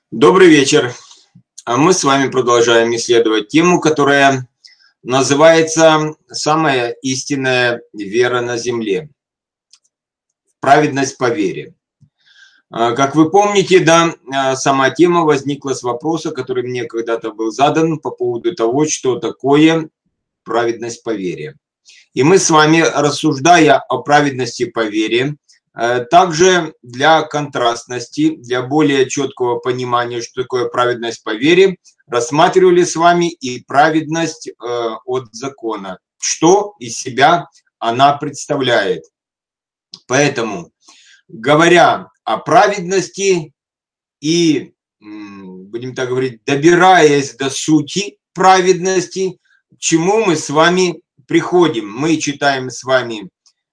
Добрый вечер. Мы с вами продолжаем исследовать тему, которая называется «Самая истинная вера на земле. Праведность по вере». Как вы помните, сама тема возникла с вопроса, который мне когда-то был задан по поводу того, что такое праведность по вере. И мы с вами, рассуждая о праведности по вере, также для контрастности, для более четкого понимания, что такое праведность по вере, рассматривали с вами и праведность от закона, что из себя она представляет. Поэтому, говоря о праведности и, будем так говорить, добираясь до сути праведности, к чему мы с вами приходим? Мы читаем с вами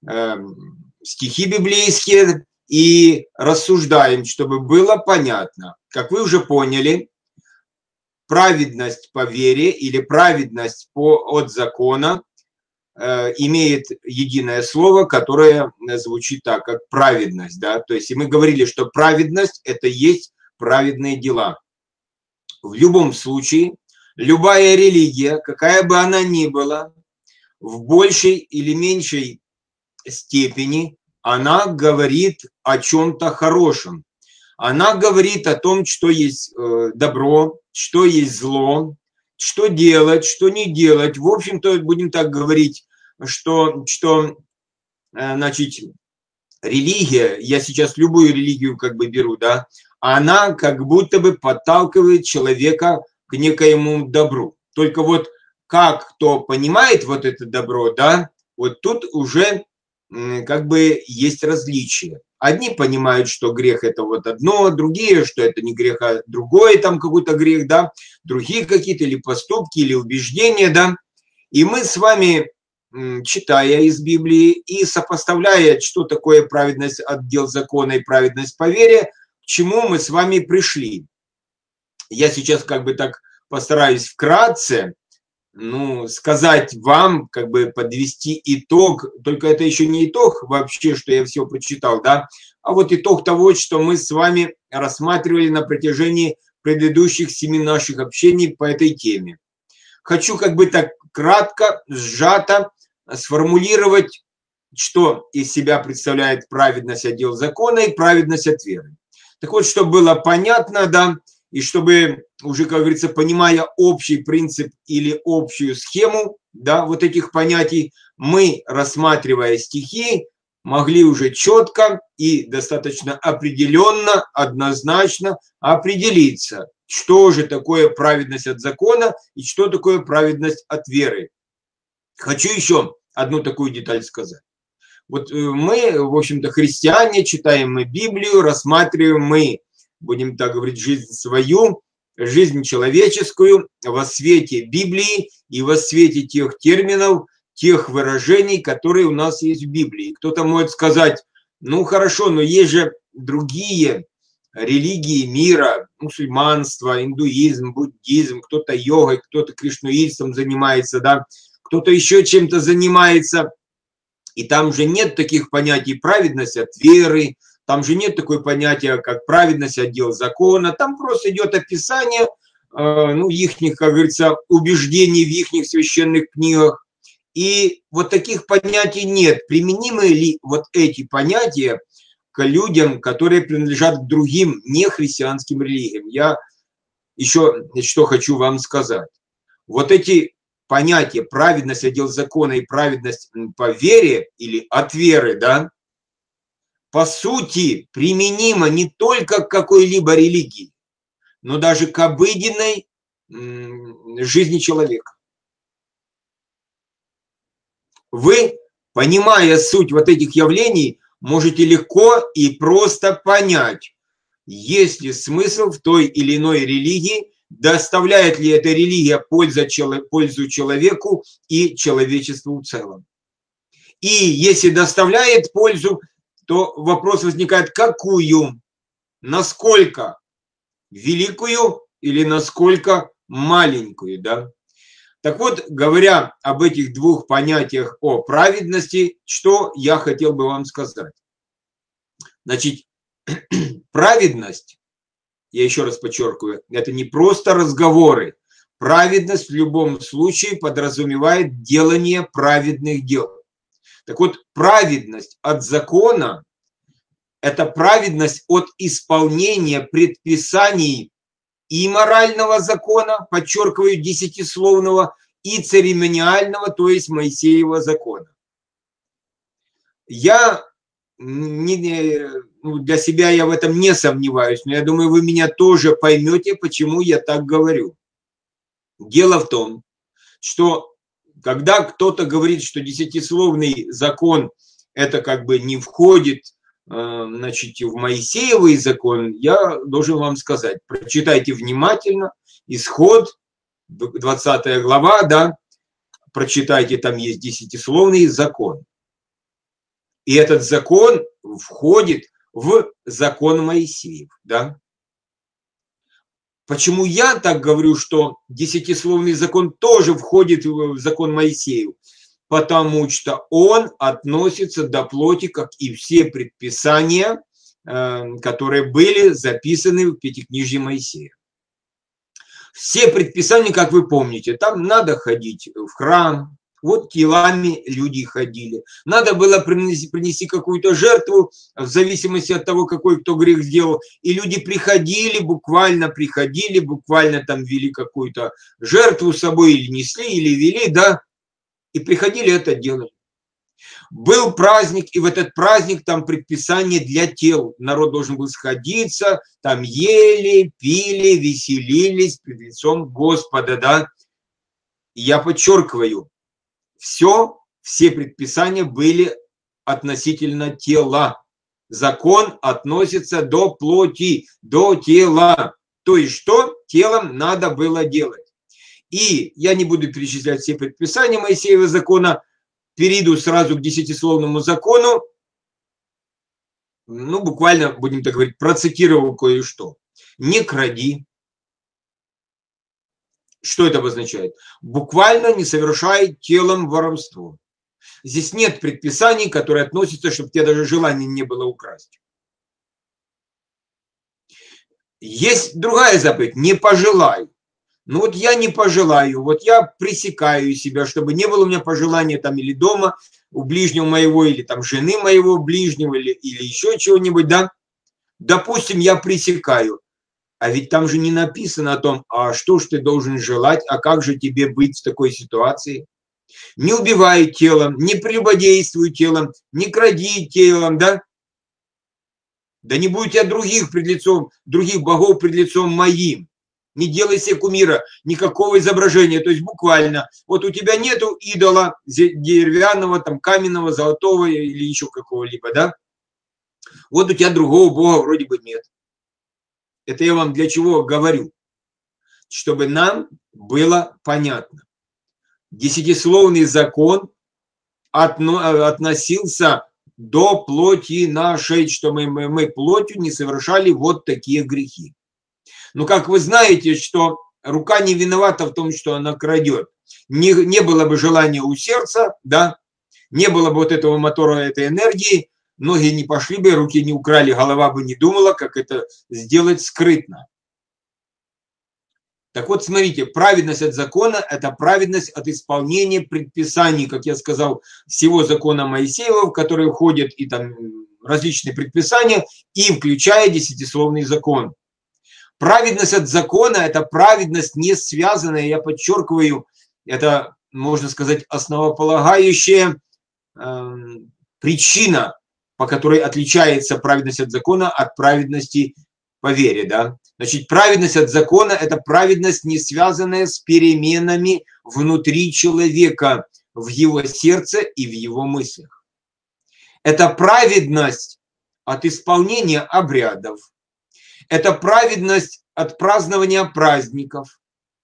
стихи библейские и рассуждаем, чтобы было понятно. Как вы уже поняли, праведность по вере или праведность от закона имеет единое слово, которое звучит так, как праведность. Да? То есть и мы говорили, что праведность – это есть праведные дела. В любом случае, любая религия, какая бы она ни была, в большей или меньшей степени она говорит о чем-то хорошем. Она говорит о том, что есть добро, что есть зло, что делать, что не делать. В общем-то, будем так говорить, что значит, религия, я сейчас любую религию как бы беру, да, она как будто бы подталкивает человека к некоему добру. Только вот как кто понимает вот это добро, да, вот тут уже как бы есть различия. Одни понимают, что грех это вот одно, другие, что это не грех, а другое там какой-то грех, да, другие какие-то или поступки, или убеждения, да. И мы с вами, читая из Библии и сопоставляя, что такое праведность от дел закона и праведность по вере, к чему мы с вами пришли. Я сейчас как бы так постараюсь вкратце сказать вам, как бы подвести итог, только это еще не итог вообще, что я все прочитал, да, а вот итог того, что мы с вами рассматривали на протяжении предыдущих 7 наших общений по этой теме. Хочу как бы так кратко, сжато сформулировать, что из себя представляет праведность от дел закона и праведность от веры. Так вот, чтобы было понятно, да, и чтобы уже, как говорится, понимая общий принцип или общую схему, да, вот этих понятий, мы, рассматривая стихи, могли уже четко и достаточно определенно, однозначно определиться, что же такое праведность от закона и что такое праведность от веры. Хочу еще одну такую деталь сказать. Вот мы, в общем-то, христиане, читаем мы Библию, рассматриваем мы, будем так говорить, жизнь свою, жизнь человеческую во свете Библии и во свете тех терминов, тех выражений, которые у нас есть в Библии. Кто-то может сказать, ну хорошо, но есть же другие религии мира, мусульманство, индуизм, буддизм, кто-то йогой, кто-то кришнаитством занимается, да, кто-то еще чем-то занимается. И там же нет таких понятий праведность от веры, там же нет такой понятия, как праведность от дел закона, там просто идет описание, ихних, как говорится, убеждений в ихних священных книгах. И вот таких понятий нет. Применимы ли вот эти понятия к людям, которые принадлежат к другим нехристианским религиям? Я еще что хочу вам сказать. Вот эти понятия праведность от дел закона и праведность по вере или от веры, да, по сути применимо не только к какой-либо религии, но даже к обыденной жизни человека. Вы, понимая суть вот этих явлений, можете легко и просто понять, есть ли смысл в той или иной религии, доставляет ли эта религия пользу человеку и человечеству в целом. И если доставляет пользу, то вопрос возникает, какую, насколько великую или насколько маленькую, да? Так вот, говоря об этих двух понятиях о праведности, что я хотел бы вам сказать. Значит, праведность я еще раз подчеркиваю, это не просто разговоры. Праведность в любом случае подразумевает делание праведных дел. Так вот, праведность от закона – это праведность от исполнения предписаний и морального закона, подчеркиваю, десятисловного, и церемониального, то есть Моисеева закона. Я для себя я в этом не сомневаюсь, но я думаю, вы меня тоже поймете, почему я так говорю. Дело в том, что когда кто-то говорит, что десятисловный закон это как бы не входит, значит, в Моисеевый закон, я должен вам сказать, прочитайте внимательно Исход, 20 глава, да, прочитайте, там есть десятисловный закон. И этот закон входит в закон Моисеев, да. Почему я так говорю, что десятисловный закон тоже входит в закон Моисеев? Потому что он относится до плоти, как и все предписания, которые были записаны в Пятикнижье Моисея. Все предписания, как вы помните, там надо ходить в храм, вот телами люди ходили. Надо было принести какую-то жертву, в зависимости от того, какой кто грех сделал. И люди приходили, буквально там вели какую-то жертву с собой, или несли, или вели, да, и приходили это делать. Был праздник, и в этот праздник там предписание для тел. Народ должен был сходиться, там ели, пили, веселились пред лицом Господа, да. И я подчеркиваю, все предписания были относительно тела. Закон относится до плоти, до тела. То есть, что телом надо было делать. И я не буду перечислять все предписания Моисеева закона, перейду сразу к десятисловному закону. Ну, буквально, будем так говорить, процитирую кое-что. Не кради. Что это обозначает? Буквально не совершай телом воровство. Здесь нет предписаний, которые относятся, чтобы тебе даже желания не было украсть. Есть другая заповедь. Не пожелай. Ну вот я не пожелаю, вот я пресекаю себя, чтобы не было у меня пожелания там или дома у ближнего моего, или там жены моего ближнего, или еще чего-нибудь, да. Допустим, я пресекаю. А ведь там же не написано о том, а что ж ты должен желать, а как же тебе быть в такой ситуации. Не убивай телом, не прелюбодействуй телом, не кради телом, да? Да не будь я других богов пред лицом моим. Не делай себе кумира, никакого изображения. То есть буквально, вот у тебя нету идола деревянного, там, каменного, золотого или еще какого-либо, да? Вот у тебя другого бога вроде бы нет. Это я вам для чего говорю? Чтобы нам было понятно. Десятисловный закон относился до плоти нашей, что мы плотью не совершали вот такие грехи. Но как вы знаете, что рука не виновата в том, что она крадет. Не было бы желания у сердца, да, не было бы вот этого мотора, этой энергии, ноги не пошли бы, руки не украли, голова бы не думала, как это сделать скрытно. Так вот, смотрите, праведность от закона – это праведность от исполнения предписаний, как я сказал, всего закона Моисеева, в который входят и там различные предписания, и включая десятисловный закон. Праведность от закона – это праведность не связанная, я подчеркиваю, это, можно сказать, основополагающая причина, по которой отличается праведность от закона от праведности по вере, да. Значит, праведность от закона – это праведность, не связанная с переменами внутри человека, в его сердце и в его мыслях. Это праведность от исполнения обрядов. Это праведность от празднования праздников.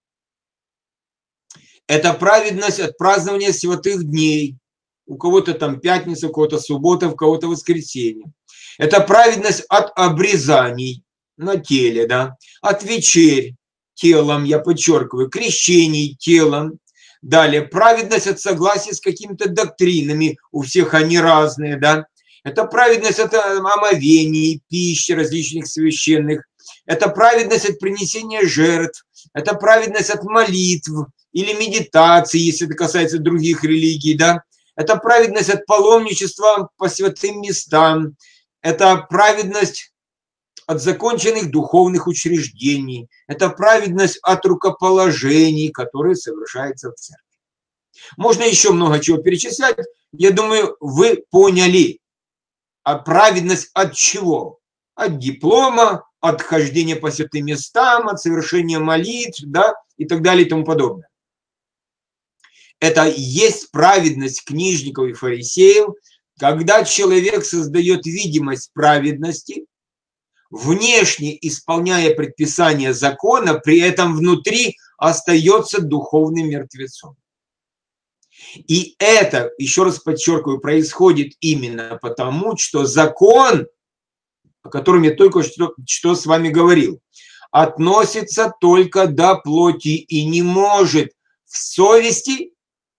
Это праведность от празднования святых дней. У кого-то там пятница, у кого-то суббота, у кого-то воскресенье. Это праведность от обрезаний на теле, да, от вечерь телом, я подчеркиваю, крещений телом. Далее, праведность от согласия с какими-то доктринами, у всех они разные, да. Это праведность от омовений, пищи различных священных. это праведность от принесения жертв, это праведность от молитв или медитации, если это касается других религий, да, это праведность от паломничества по святым местам, это праведность от законченных духовных учреждений, это праведность от рукоположений, которые совершаются в церкви. Можно еще много чего перечислять. Я думаю, вы поняли. А праведность от чего? От диплома, от хождения по святым местам, от совершения молитв, да, и так далее и тому подобное. Это и есть праведность книжников и фарисеев, когда человек создает видимость праведности, внешне исполняя предписания закона, при этом внутри остается духовным мертвецом. И это, еще раз подчеркиваю, происходит именно потому, что закон, о котором я только что с вами говорил, относится только до плоти и не может в совести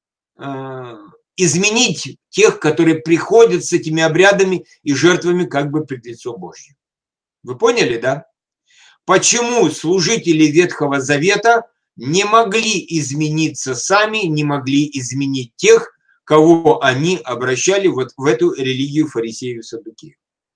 изменить тех, которые приходят с этими обрядами и жертвами как бы пред лицо Божье. Вы поняли, да? Почему служители Ветхого Завета не могли измениться сами, не могли изменить тех, кого они обращали вот в эту религию фарисеев и саддукеев?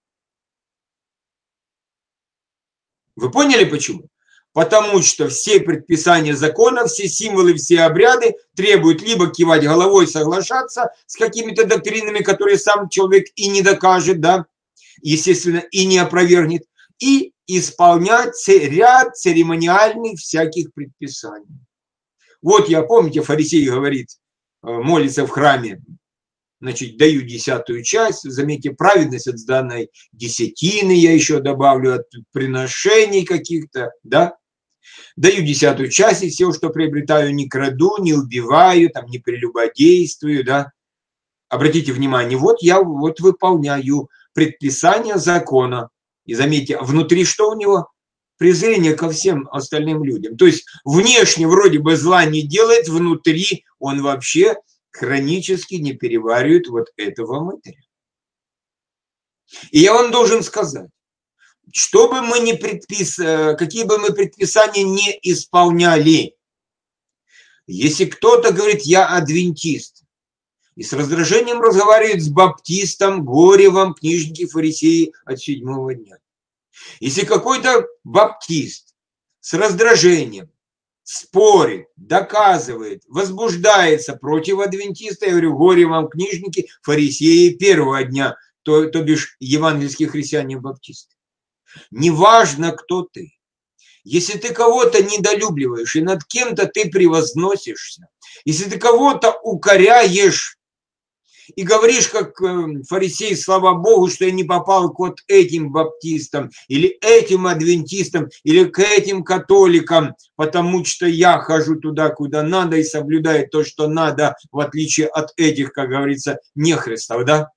Вы поняли почему? Потому что все предписания закона, все символы, все обряды требуют либо кивать головой, соглашаться с какими-то доктринами, которые сам человек и не докажет, да, естественно, и не опровергнет, и исполнять ряд церемониальных всяких предписаний. Вот я, помните, фарисей говорит, молится в храме, значит, даю 10-ю часть, заметьте, праведность от сданной десятины, я еще добавлю, от приношений каких-то, да, даю 10-ю часть, и все, что приобретаю, не краду, не убиваю, там, не прелюбодействую, да. Обратите внимание, вот я вот выполняю предписания закона. И заметьте, внутри что у него? Презрение ко всем остальным людям. То есть внешне вроде бы зла не делает, внутри он вообще хронически не переваривает вот этого мытаря. И я вам должен сказать, что бы мы ни какие бы мы предписания не исполняли, если кто-то говорит, я адвентист, и с раздражением разговаривает с баптистом, Горевым, книжники, фарисеи от 7-го дня. Если какой-то баптист с раздражением спорит, доказывает, возбуждается против адвентиста, я говорю, горе вам, книжники, фарисеи 1-го дня, то бишь евангельские христиане баптисты. Неважно, кто ты. Если ты кого-то недолюбливаешь и над кем-то ты превозносишься, если ты кого-то укоряешь и говоришь, как фарисей, слава Богу, что я не попал к вот этим баптистам, или этим адвентистам, или к этим католикам, потому что я хожу туда, куда надо, и соблюдаю то, что надо, в отличие от этих, как говорится, нехристов, да?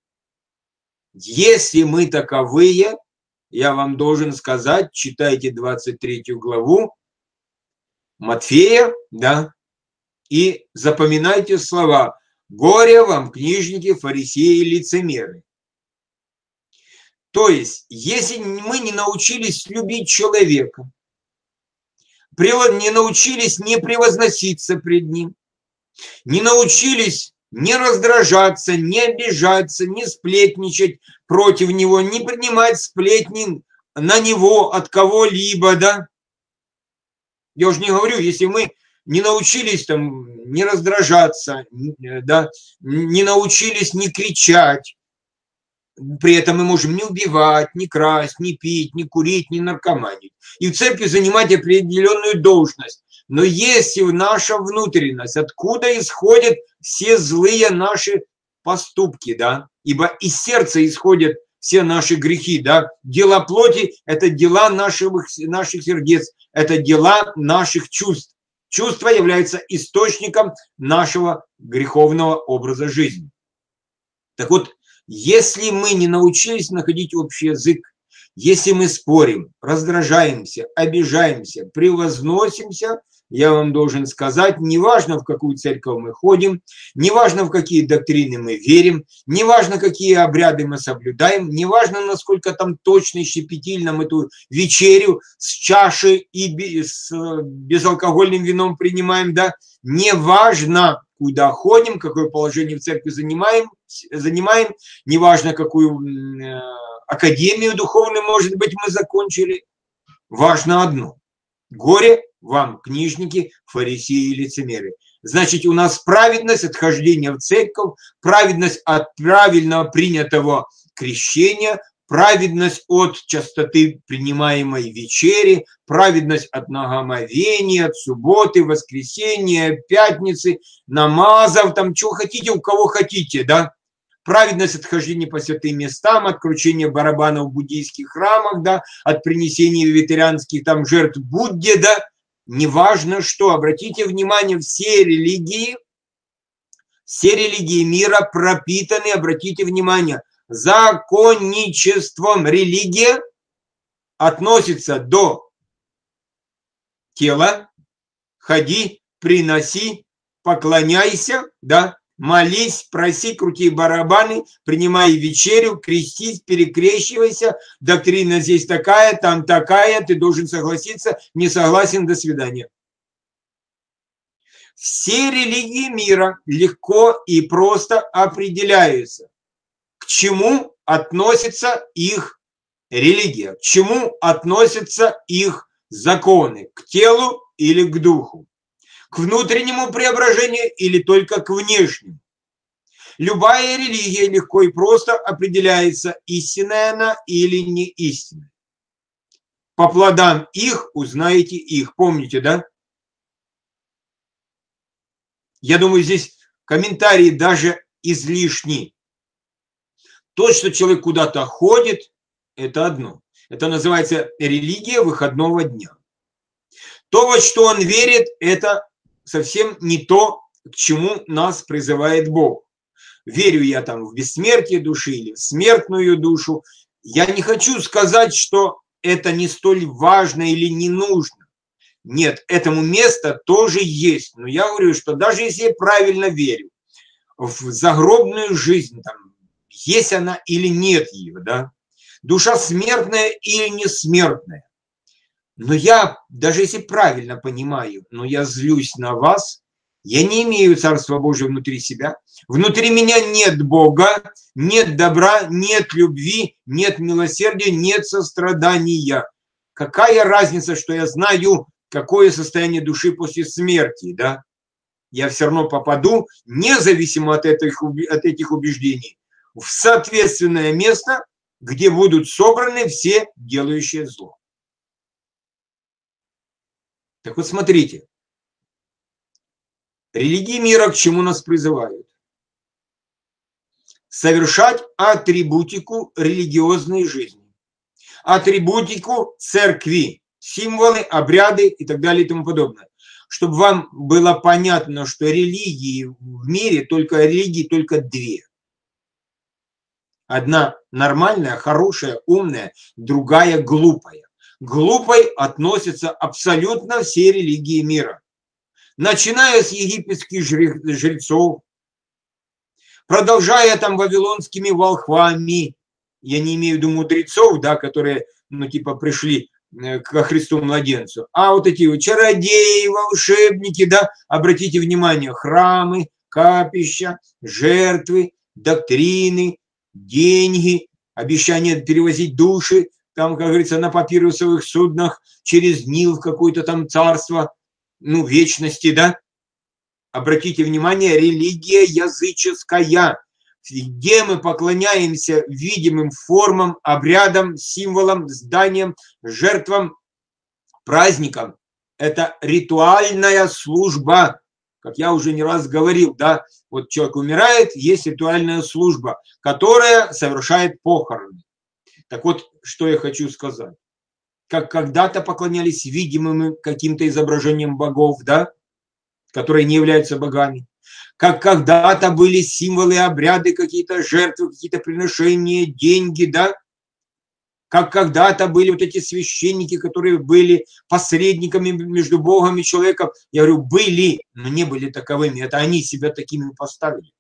Если мы таковые, я вам должен сказать, читайте 23 главу Матфея, да, и запоминайте слова: «Горе вам, книжники, фарисеи, лицемеры». То есть, если мы не научились любить человека, не научились не превозноситься пред ним, не научились не раздражаться, не обижаться, не сплетничать против него, не принимать сплетни на него от кого-либо, да. Я уже не говорю, если мы не научились там не раздражаться, да, не научились не кричать, при этом мы можем не убивать, не красть, не пить, не курить, не наркоманить. И в церкви занимать определенную должность. Но если наша внутренность, откуда исходят все злые наши поступки, да, ибо из сердца исходят все наши грехи, да, дела плоти – это дела наших сердец, это дела наших чувств. Чувство является источником нашего греховного образа жизни. Так вот, если мы не научились находить общий язык, если мы спорим, раздражаемся, обижаемся, превозносимся, я вам должен сказать, неважно, в какую церковь мы ходим, неважно, в какие доктрины мы верим, неважно, какие обряды мы соблюдаем, неважно, насколько там точно и щепетильно мы эту вечерю с чаши и с безалкогольным вином принимаем, да, неважно, куда ходим, какое положение в церкви занимаем, неважно, какую академию духовную, может быть, мы закончили, важно одно. Горе вам, книжники, фарисеи и лицемеры. Значит, у нас праведность от хождения в церковь, праведность от правильно принятого крещения, праведность от частоты принимаемой вечери, праведность от нагомовения, от субботы, воскресенья, пятницы, намазов, там, чего хотите, у кого хотите, да. Праведность от хождения по святым местам, от кручения барабанов в буддийских храмах, да, от принесения вегетарианских там жертв Будде, да, неважно что, обратите внимание, все религии мира пропитаны, обратите внимание, законничеством. Религия относится до тела, ходи, приноси, поклоняйся, да, молись, проси, крути барабаны, принимай вечерю, крестись, перекрещивайся, доктрина здесь такая, там такая, ты должен согласиться, не согласен, до свидания. Все религии мира легко и просто определяются, к чему относится их религия, к чему относятся их законы, к телу или к духу. К внутреннему преображению или только к внешнему. Любая религия легко и просто определяется, истинная она или не истинная. По плодам их узнаете их. Помните, да? Я думаю, здесь комментарии даже излишни. То, что человек куда-то ходит, это одно. Это называется религия выходного дня. То, во что он верит, это совсем не то, к чему нас призывает Бог. Верю я там в бессмертие души или в смертную душу. Я не хочу сказать, что это не столь важно или не нужно. Нет, этому место тоже есть. Но я говорю, что даже если я правильно верю в загробную жизнь, там, есть она или нет ее, да? Душа смертная или не смертная. Но я, даже если правильно понимаю, но я злюсь на вас, я не имею Царства Божьего внутри себя. Внутри меня нет Бога, нет добра, нет любви, нет милосердия, нет сострадания. Какая разница, что я знаю, какое состояние души после смерти, да? Я все равно попаду, независимо от этих убеждений, в соответственное место, где будут собраны все делающие зло. Так вот, смотрите. Религии мира к чему нас призывают? Совершать атрибутику религиозной жизни. Атрибутику церкви. Символы, обряды и так далее и тому подобное. Чтобы вам было понятно, что религии в мире, религии только две. Одна нормальная, хорошая, умная, другая глупая. Глупой относятся абсолютно все религии мира. Начиная с египетских жрецов, продолжая там вавилонскими волхвами, я не имею в виду мудрецов, да, которые, пришли ко Христу-младенцу, а вот эти вот чародеи, волшебники, да, обратите внимание, храмы, капища, жертвы, доктрины, деньги, обещание перевозить души, там, как говорится, на папирусовых суднах через Нил в какое-то там царство, вечности, да? Обратите внимание, религия языческая, где мы поклоняемся видимым формам, обрядам, символам, зданиям, жертвам, праздникам. Это ритуальная служба, как я уже не раз говорил, да? Вот человек умирает, есть ритуальная служба, которая совершает похороны. Так вот, что я хочу сказать. Как когда-то поклонялись видимым каким-то изображениям богов, да, которые не являются богами. Как когда-то были символы, обряды, какие-то жертвы, какие-то приношения, деньги, да. как когда-то были вот эти священники, которые были посредниками между Богом и человеком. Я говорю, были, но не были таковыми. Это они себя такими поставили.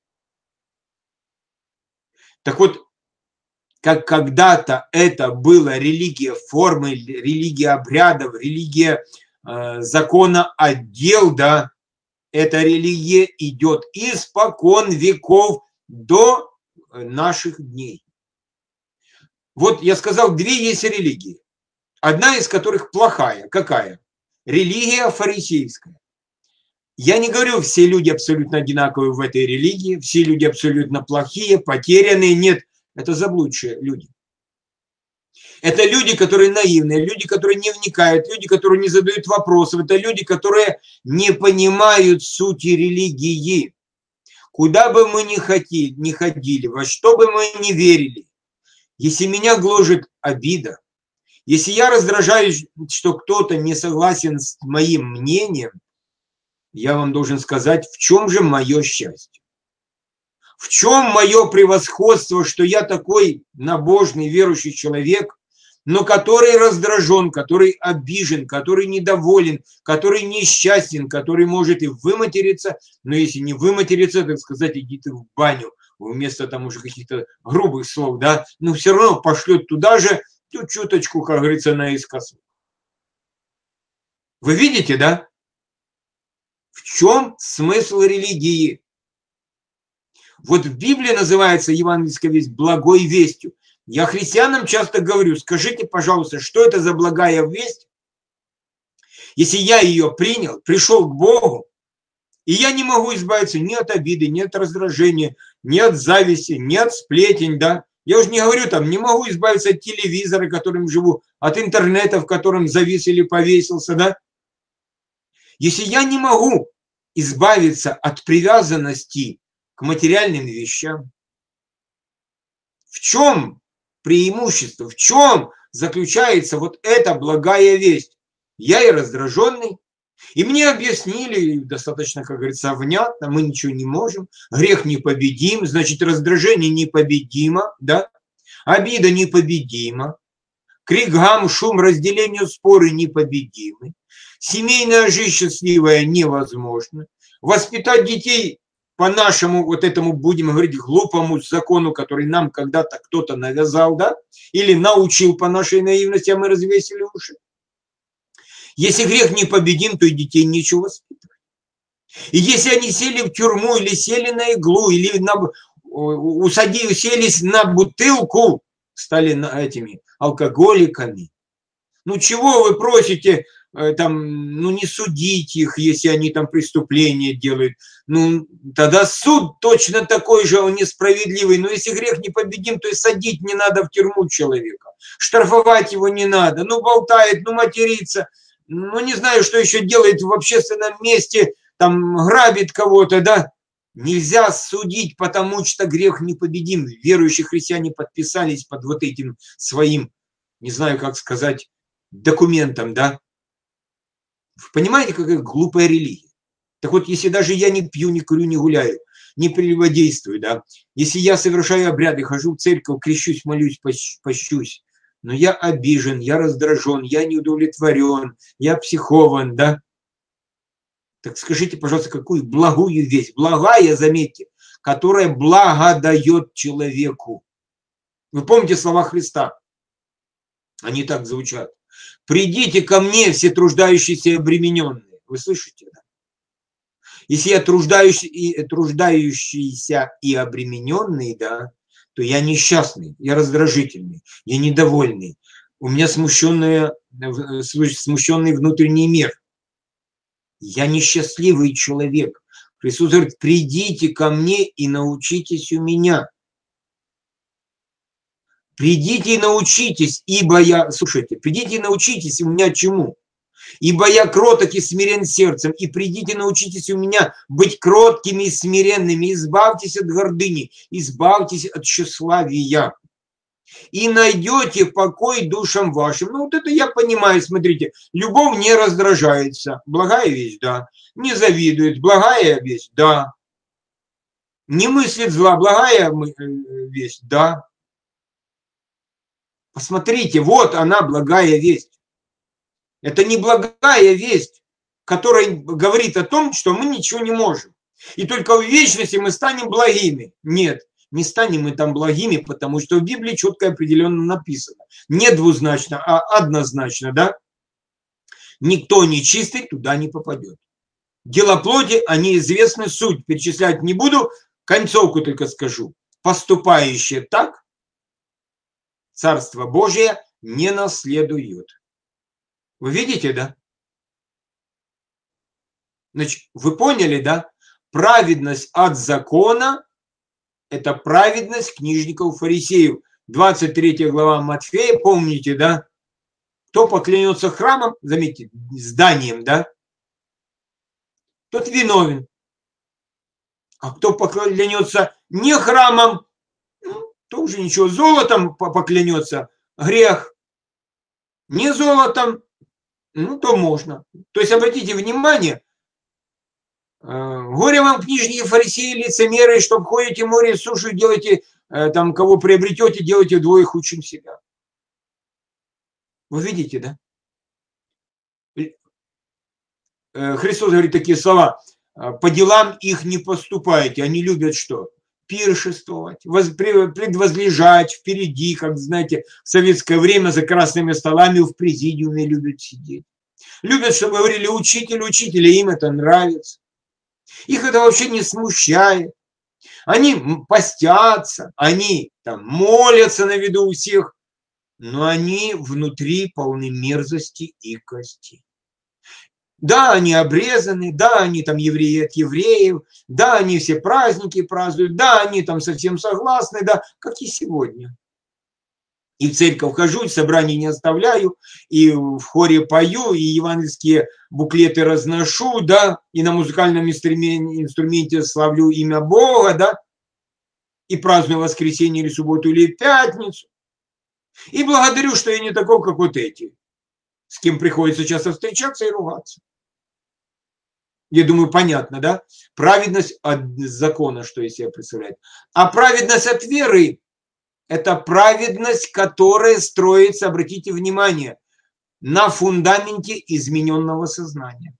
Так вот, как когда-то это была религия формы, религия обрядов, религия закона отдел, да, эта религия идет испокон веков до наших дней. Вот я сказал, две есть религии. Одна из которых плохая. Какая? Религия фарисейская. Я не говорю, все люди абсолютно одинаковые в этой религии, все люди абсолютно плохие, потерянные. Нет, это заблудшие люди. Это люди, которые наивные, люди, которые не вникают, люди, которые не задают вопросов. Это люди, которые не понимают сути религии. Куда бы мы ни ходили, во что бы мы ни верили, если меня гложет обида, если я раздражаюсь, что кто-то не согласен с моим мнением, я вам должен сказать, в чем же мое счастье? В чем мое превосходство, что я такой набожный, верующий человек, но который раздражен, который обижен, который недоволен, который несчастен, который может и выматериться, но если не выматериться, так сказать, иди ты в баню, вместо там уже каких-то грубых слов, да, но все равно пошлет туда же чуточку, как говорится, наискосок. Вы видите, да? В чем смысл религии? Вот в Библии называется евангельская весть благой вестью. Я христианам часто говорю, скажите, пожалуйста, что это за благая весть, если я ее принял, пришел к Богу, и я не могу избавиться ни от обиды, ни от раздражения, ни от зависти, ни от сплетен, да? Я уже не говорю там, не могу избавиться от телевизора, которым живу, от интернета, в котором завис или повесился, да? Если я не могу избавиться от привязанности к материальным вещам, в чем преимущество, в чем заключается вот эта благая весть? Я и раздраженный, и мне объяснили достаточно, как говорится, внятно, мы ничего не можем, грех непобедим, значит, раздражение непобедимо, да? Обида непобедима, крик, гам, шум, разделение, споры непобедимы, семейная жизнь счастливая невозможна, воспитать детей по нашему вот этому, будем говорить, глупому закону, который нам когда-то кто-то навязал, да, или научил по нашей наивности, а мы развесили уши. Если грех непобедим, то и детей нечего воспитывать. И если они сели в тюрьму, или сели на иглу, или уселись на бутылку, стали этими алкоголиками. Ну чего вы просите, там, ну не судить их, если они там преступления делают. Ну тогда суд точно такой же, он несправедливый. Но если грех непобедим, то и садить не надо в тюрьму человека. Штрафовать его не надо. Ну болтает, ну матерится. Ну не знаю, что еще делает в общественном месте, там грабит кого-то, да. Нельзя судить, потому что грех непобедим. Верующие христиане подписались под вот этим своим, не знаю, как сказать, документом, да. Вы понимаете, какая глупая религия? Так вот, если даже я не пью, не курю, не гуляю, не прелюбодействую, да, если я совершаю обряды, хожу в церковь, крещусь, молюсь, пощусь, но я обижен, я раздражен, я неудовлетворен, я психован, да. Так скажите, пожалуйста, какую благую весть, благая, заметьте, которая благо дает человеку. Вы помните слова Христа? Они так звучат. Придите ко мне, все труждающиеся и обремененные. Вы слышите, да? Если я труждающийся и обремененный, да, то я несчастный, я раздражительный, я недовольный. У меня смущенный внутренний мир. Я несчастливый человек. Иисус говорит, придите ко мне и научитесь у меня. Придите и научитесь, ибо я... Слушайте, придите и научитесь у меня чему? Ибо я кроток и смирен сердцем, и придите научитесь у меня быть кроткими и смиренными, избавьтесь от гордыни, избавьтесь от тщеславия. И найдете покой душам вашим. Ну вот это я понимаю, смотрите, любовь не раздражается, благая вещь, да, не завидует, благая вещь, да, не мыслит зла, благая вещь, да. Посмотрите, вот она, благая весть. Это не благая весть, которая говорит о том, что мы ничего не можем. И только в вечности мы станем благими. Нет, не станем мы там благими, потому что в Библии четко и определенно написано. Не двузначно, а однозначно, да? Никто нечистый туда не попадет. Дела плоти, они известны, суть перечислять не буду, концовку только скажу. Поступающие так, Царство Божие не наследует. Вы видите, да? Значит, вы поняли, да? Праведность от закона – это праведность книжников фарисеев. 23 глава Матфея, помните, да? Кто поклянется храмом, заметьте, зданием, да? Тот виновен. А кто поклянется не храмом, то уже ничего, золотом поклянется, грех. Не золотом, то можно. То есть, обратите внимание, горе вам, книжники, фарисеи, лицемеры, что ходите море, сушу, делаете, там, кого приобретете, делаете вдвое хуже, чем себя. Вы видите, да? Христос говорит такие слова: по делам их не поступайте. Они любят что? Пиршествовать, предвозлежать впереди, как, знаете, в советское время за красными столами в президиуме любят сидеть. Любят, чтобы говорили учитель, учитель, и им это нравится. Их это вообще не смущает. Они постятся, они там молятся на виду у всех, но они внутри полны мерзости и кости. Да, они обрезаны, да, они там евреи от евреев, да, они все праздники празднуют, да, они там совсем согласны, да, как и сегодня. И в церковь хожу, и собраний не оставляю, и в хоре пою, и евангельские буклеты разношу, да, и на музыкальном инструменте славлю имя Бога, да, и праздную воскресенье или субботу или пятницу. И благодарю, что я не такой, как вот эти, с кем приходится часто встречаться и ругаться. Я думаю, понятно, да? Праведность от закона, что из себя представляет. А праведность от веры – это праведность, которая строится, обратите внимание, на фундаменте измененного сознания.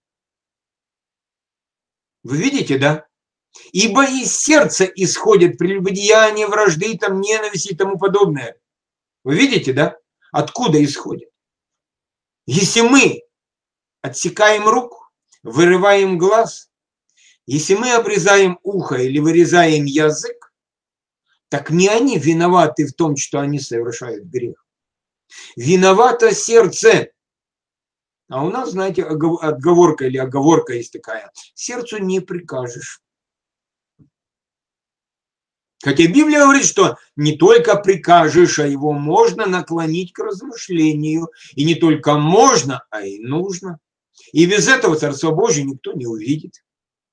Вы видите, да? Ибо из сердца исходят прелюбодеяния, вражды, там, ненависти и тому подобное. Вы видите, да? Откуда исходит? Если мы отсекаем руку, вырываем глаз, если мы обрезаем ухо или вырезаем язык, так не они виноваты в том, что они совершают грех. Виновато сердце. А у нас, знаете, отговорка или оговорка есть такая. Сердцу не прикажешь. Хотя Библия говорит, что не только прикажешь, а его можно наклонить к размышлению. И не только можно, а и нужно. И без этого Царство Божие никто не увидит.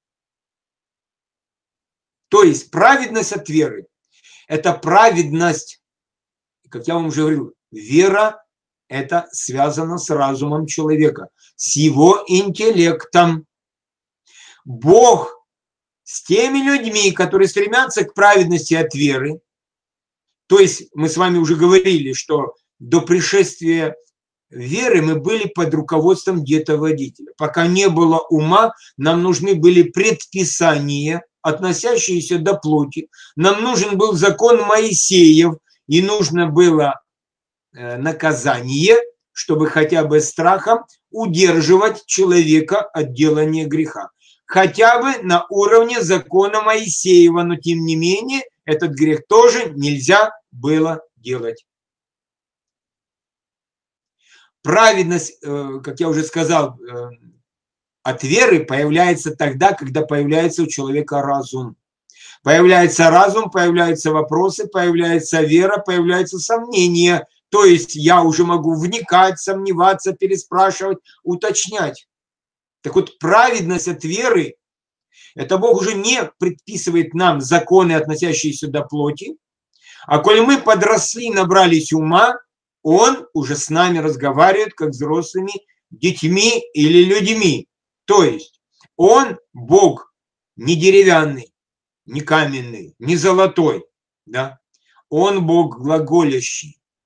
То есть праведность от веры – это праведность, как я вам уже говорил, вера – это связано с разумом человека, с его интеллектом. Бог с теми людьми, которые стремятся к праведности от веры, то есть мы с вами уже говорили, что до пришествия веры мы были под руководством детоводителя. Пока не было ума, нам нужны были предписания, относящиеся до плоти. Нам нужен был закон Моисеев, и нужно было наказание, чтобы хотя бы страхом удерживать человека от делания греха. Хотя бы на уровне закона Моисеева, но тем не менее этот грех тоже нельзя было делать. Праведность, как я уже сказал, от веры появляется тогда, когда появляется у человека разум. Появляется разум, появляются вопросы, появляется вера, появляются сомнения. То есть я уже могу вникать, сомневаться, переспрашивать, уточнять. Так вот, праведность от веры, это Бог уже не предписывает нам законы, относящиеся до плоти, а коли мы подросли, набрались ума, Он уже с нами разговаривает, как взрослыми детьми или людьми. То есть Он, Бог, не деревянный, не каменный, не золотой. Да? Он Бог глаголящий.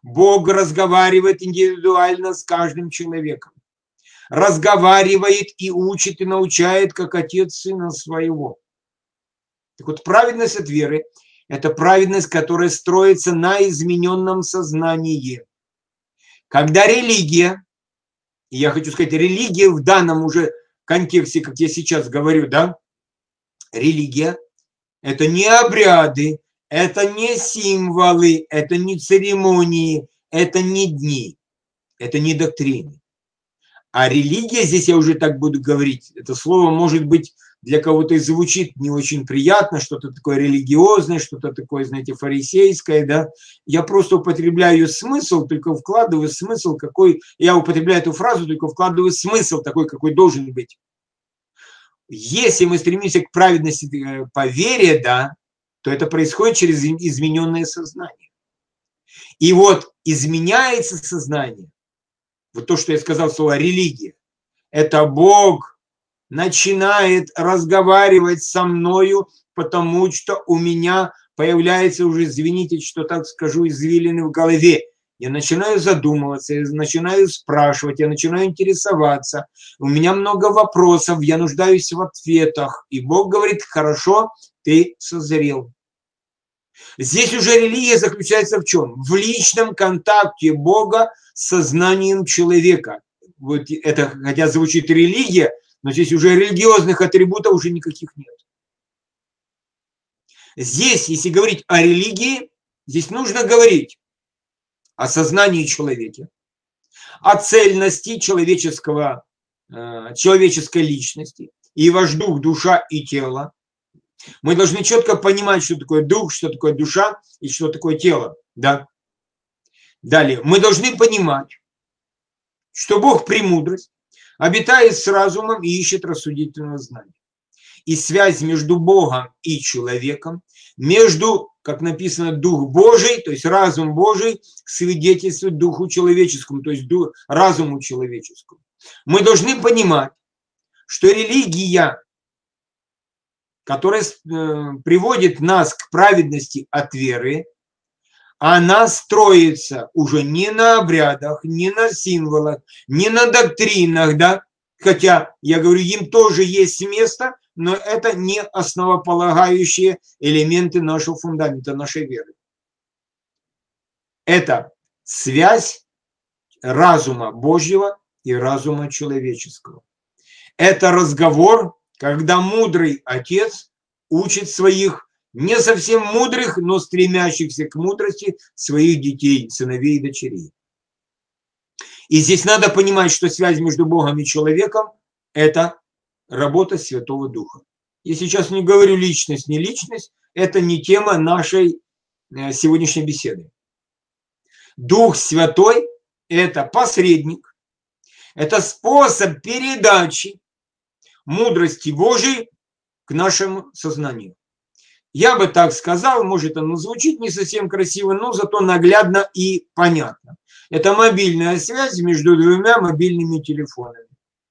Бог разговаривает индивидуально с каждым человеком. Разговаривает и учит, и научает, как отец сына своего. Так вот, праведность от веры – это праведность, которая строится на измененном сознании. Когда религия, и я хочу сказать, религия в данном уже контексте, как я сейчас говорю, да, религия – это не обряды, это не символы, это не церемонии, это не дни, это не доктрины. А религия, здесь я уже так буду говорить, это слово, может быть, для кого-то и звучит не очень приятно, что-то такое религиозное, что-то такое, знаете, фарисейское, да. Я просто употребляю смысл, только вкладываю смысл, какой, я употребляю эту фразу, только вкладываю смысл такой, какой должен быть. Если мы стремимся к праведности по вере, да, то это происходит через измененное сознание. И вот изменяется сознание, вот то, что я сказал, слово религия, это Бог начинает разговаривать со мною, потому что у меня появляется уже, извините, что так скажу, извилины в голове. Я начинаю задумываться, я начинаю спрашивать, я начинаю интересоваться. У меня много вопросов, я нуждаюсь в ответах. И Бог говорит: хорошо, ты созрел. Здесь уже религия заключается в чем? В личном контакте Бога с сознанием человека. Вот это, хотя звучит религия, но здесь уже религиозных атрибутов уже никаких нет. Здесь, если говорить о религии, здесь нужно говорить о сознании человека, о цельности человеческой личности, и ваш дух, душа и тело. Мы должны четко понимать, что такое дух, что такое душа и что такое тело. Да? Далее, мы должны понимать, что Бог премудрость, обитает с разумом и ищет рассудительного знания. И связь между Богом и человеком, между, как написано, Дух Божий, то есть разум Божий, свидетельствует Духу человеческому, то есть разуму человеческому. Мы должны понимать, что религия, которая приводит нас к праведности от веры, она строится уже не на обрядах, не на символах, не на доктринах, да, хотя, я говорю, им тоже есть место, но это не основополагающие элементы нашего фундамента, нашей веры. Это связь разума Божьего и разума человеческого. Это разговор, когда мудрый отец учит своих не совсем мудрых, но стремящихся к мудрости своих детей, сыновей и дочерей. И здесь надо понимать, что связь между Богом и человеком – это работа Святого Духа. Я сейчас не говорю личность, не личность, это не тема нашей сегодняшней беседы. Дух Святой – это посредник, это способ передачи мудрости Божией к нашему сознанию. Я бы так сказал, может оно звучит не совсем красиво, но зато наглядно и понятно. Это мобильная связь между двумя мобильными телефонами.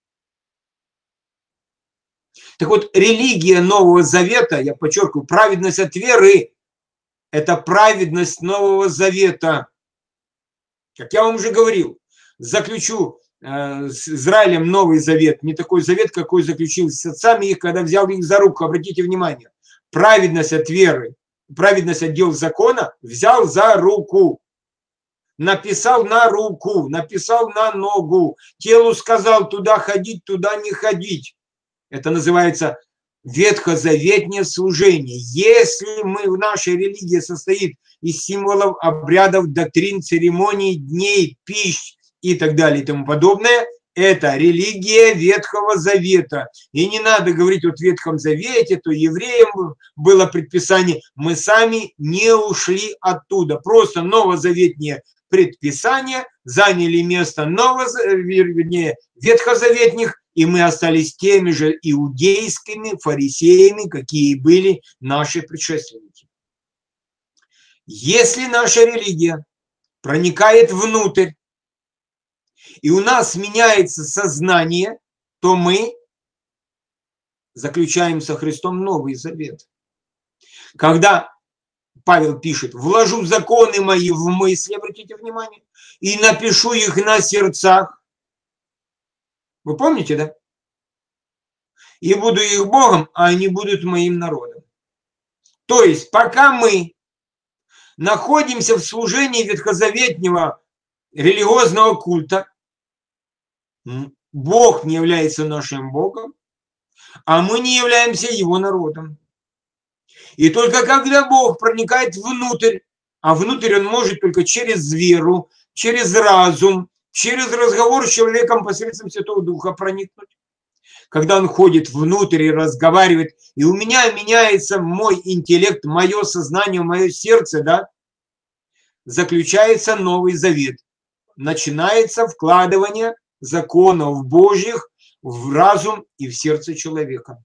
Так вот, религия Нового Завета, я подчеркиваю, праведность от веры, это праведность Нового Завета. Как я вам уже говорил, заключу с Израилем Новый Завет, не такой завет, какой заключил с отцами их, когда взял их за руку. Обратите внимание, праведность от веры, праведность от дел закона взял за руку. Написал на руку, написал на ногу, телу сказал туда ходить, туда не ходить. Это называется ветхозаветнее служение. Если мы в нашей религии состоит из символов, обрядов, доктрин, церемоний, дней, пищ и так далее и тому подобное, это религия Ветхого Завета. И не надо говорить вот в Ветхом Завете, то евреям было предписание. Мы сами не ушли оттуда. Просто новозаветние предписания заняли место ветхозаветных, и мы остались теми же иудейскими фарисеями, какие были наши предшественники. Если наша религия проникает внутрь, и у нас меняется сознание, то мы заключаем со Христом Новый Завет. Когда Павел пишет, вложу законы мои в мысли, обратите внимание, и напишу их на сердцах. Вы помните, да? И буду их Богом, а они будут моим народом. То есть, пока мы находимся в служении ветхозаветнего религиозного культа, Бог не является нашим Богом, а мы не являемся его народом. И только когда Бог проникает внутрь, а внутрь он может только через веру, через разум, через разговор с человеком посредством Святого Духа проникнуть. Когда он ходит внутрь и разговаривает, и у меня меняется мой интеллект, мое сознание, мое сердце, да, заключается Новый Завет. Начинается вкладывание законов Божьих в разум и в сердце человека.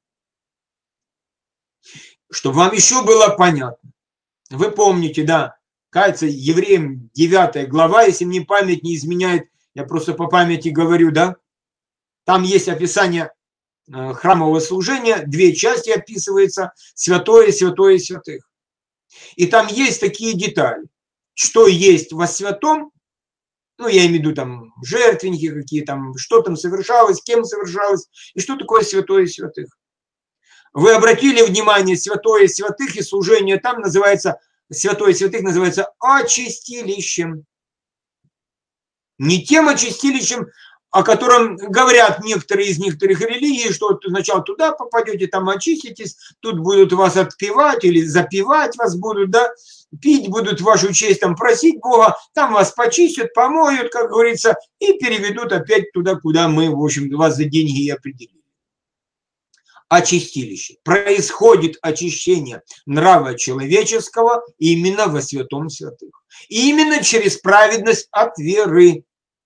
Чтобы вам еще было понятно. Вы помните, да, кажется, Евреям 9 глава, если мне память не изменяет, я просто по памяти говорю, да, там есть описание храмового служения, две части описывается, святое, святое, святых. И там есть такие детали, что есть во святом, ну, я имею в виду там жертвенники какие там, что там совершалось, кем совершалось, и что такое святое святых. Вы обратили внимание, святое святых и служение там называется, святое святых называется очистилищем. Не тем очистилищем, о котором говорят некоторые из некоторых религий, что сначала туда попадете, там очиститесь, тут будут вас отпевать или запивать вас будут, да, пить будут вашу честь, там просить Бога, там вас почистят, помоют, как говорится, и переведут опять туда, куда мы, в общем, вас за деньги и определили. Очистилище. Происходит очищение нрава человеческого именно во святом святых. Именно через праведность от веры.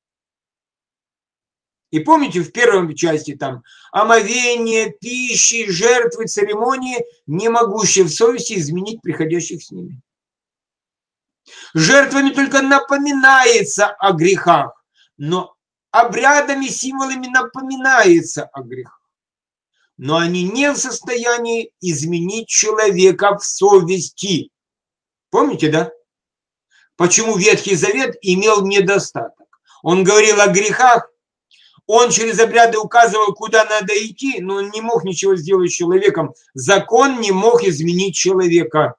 И помните, в первой части там омовение, пищи, жертвы, церемонии, не могущие в совести изменить приходящих с ними. Жертвами только напоминается о грехах, но обрядами, символами напоминается о грехах. Но они не в состоянии изменить человека в совести. Помните, да? Почему Ветхий Завет имел недостаток? Он говорил о грехах, он через обряды указывал, куда надо идти, но он не мог ничего сделать с человеком. Закон не мог изменить человека.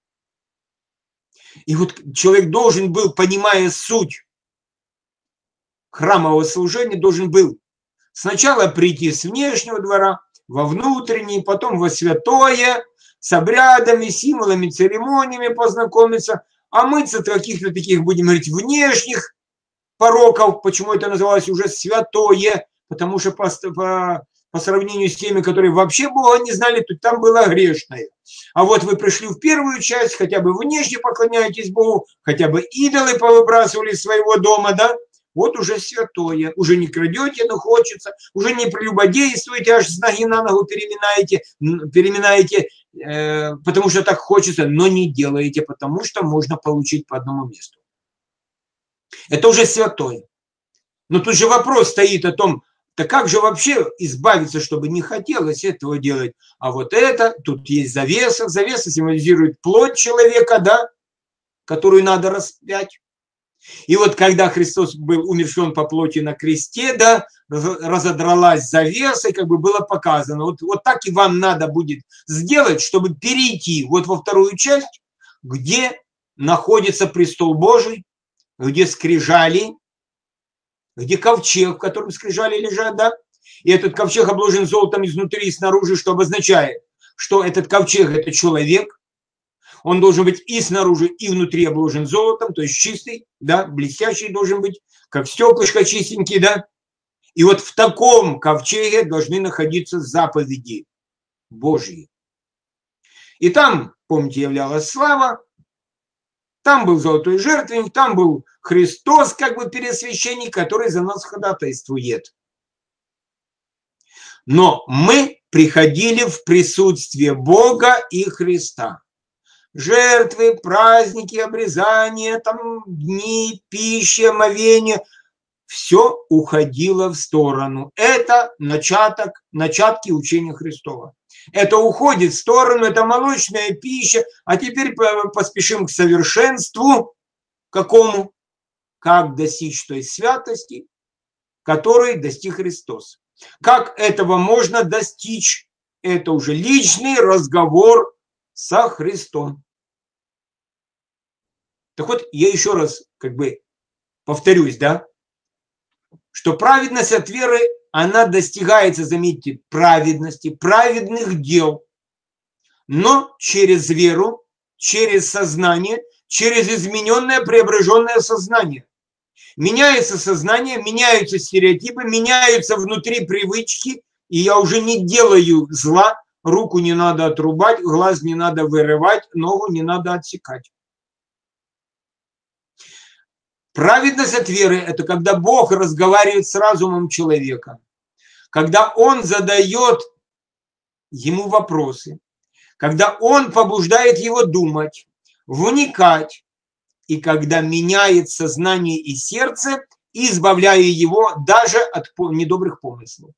И вот человек должен был, понимая суть храмового служения, должен был сначала прийти с внешнего двора во внутренний, потом во святое, с обрядами, символами, церемониями познакомиться, а мыться каких-то таких, будем говорить, внешних пороков. Почему это называлось уже святое? Потому что по сравнению с теми, которые вообще Бога не знали, то там было грешное. А вот вы пришли в первую часть, хотя бы внешне поклоняетесь Богу, хотя бы идолы повыбрасывали из своего дома, да? Вот уже святое. Уже не крадете, но хочется. Уже не прелюбодействуете, аж с ноги на ногу переминаете, потому что так хочется, но не делаете, потому что можно получить по одному месту. Это уже святое. Но тут же вопрос стоит о том, да как же вообще избавиться, чтобы не хотелось этого делать? А вот это, тут есть завеса. Завеса символизирует плоть человека, да, которую надо распять. И вот когда Христос был умерщвлен по плоти на кресте, да, разодралась завеса, и как бы было показано. Вот так и вам надо будет сделать, чтобы перейти вот во вторую часть, где находится престол Божий, где скрижали, где ковчег, в котором скрижали лежат, да, и этот ковчег обложен золотом изнутри и снаружи, что обозначает, что этот ковчег – это человек, он должен быть и снаружи, и внутри обложен золотом, то есть чистый, да, блестящий должен быть, как стеклышко чистенький, да. И вот в таком ковчеге должны находиться заповеди Божьи. И там, помните, являлась слава, там был золотой жертвенник, там был Христос, как бы первосвященник, который за нас ходатайствует. Но мы приходили в присутствие Бога и Христа. Жертвы, праздники, обрезания, там дни, пища, омовение, все уходило в сторону. Это начатки учения Христова. Это уходит в сторону, это молочная пища. А теперь поспешим к совершенству. Какому? Как достичь той святости, которой достиг Христос. Как этого можно достичь? Это уже личный разговор со Христом. Так вот, я еще раз повторюсь, да, что праведность от веры, она достигается, заметьте, праведности, праведных дел, но через веру, через сознание, через измененное, преображенное сознание. Меняется сознание, меняются стереотипы, меняются внутри привычки, и я уже не делаю зла, руку не надо отрубать, глаз не надо вырывать, ногу не надо отсекать. Праведность от веры – это когда Бог разговаривает с разумом человека, когда Он задает ему вопросы, когда Он побуждает его думать, вникать, и когда меняет сознание и сердце, избавляя его даже от недобрых помыслов.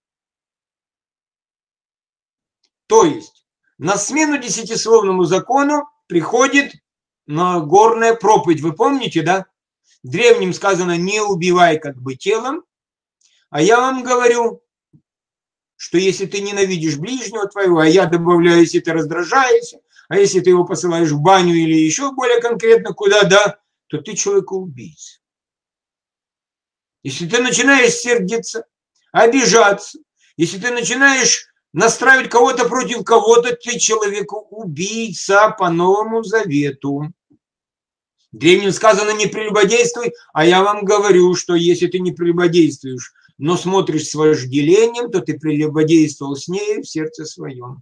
То есть на смену десятисловному закону приходит Нагорная проповедь. Вы помните, да? В древнем сказано: не убивай телом. А я вам говорю, что если ты ненавидишь ближнего твоего, а я добавляю, если ты раздражаешься, а если ты его посылаешь в баню или еще более конкретно куда, да, то ты человека-убийца. Если ты начинаешь сердиться, обижаться, если ты начинаешь настраивать кого-то против кого-то, ты человека-убийца по Новому Завету. В древнем сказано: не прелюбодействуй, а я вам говорю, что если ты не прелюбодействуешь, но смотришь с вожделением, то ты прелюбодействовал с ней в сердце своем.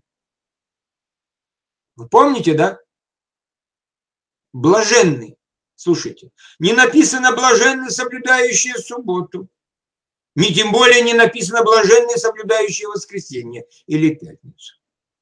Вы помните, да? Блаженный. Слушайте, не написано блаженный, соблюдающий субботу. Не тем более не написано блаженный, соблюдающий воскресенье или пятницу.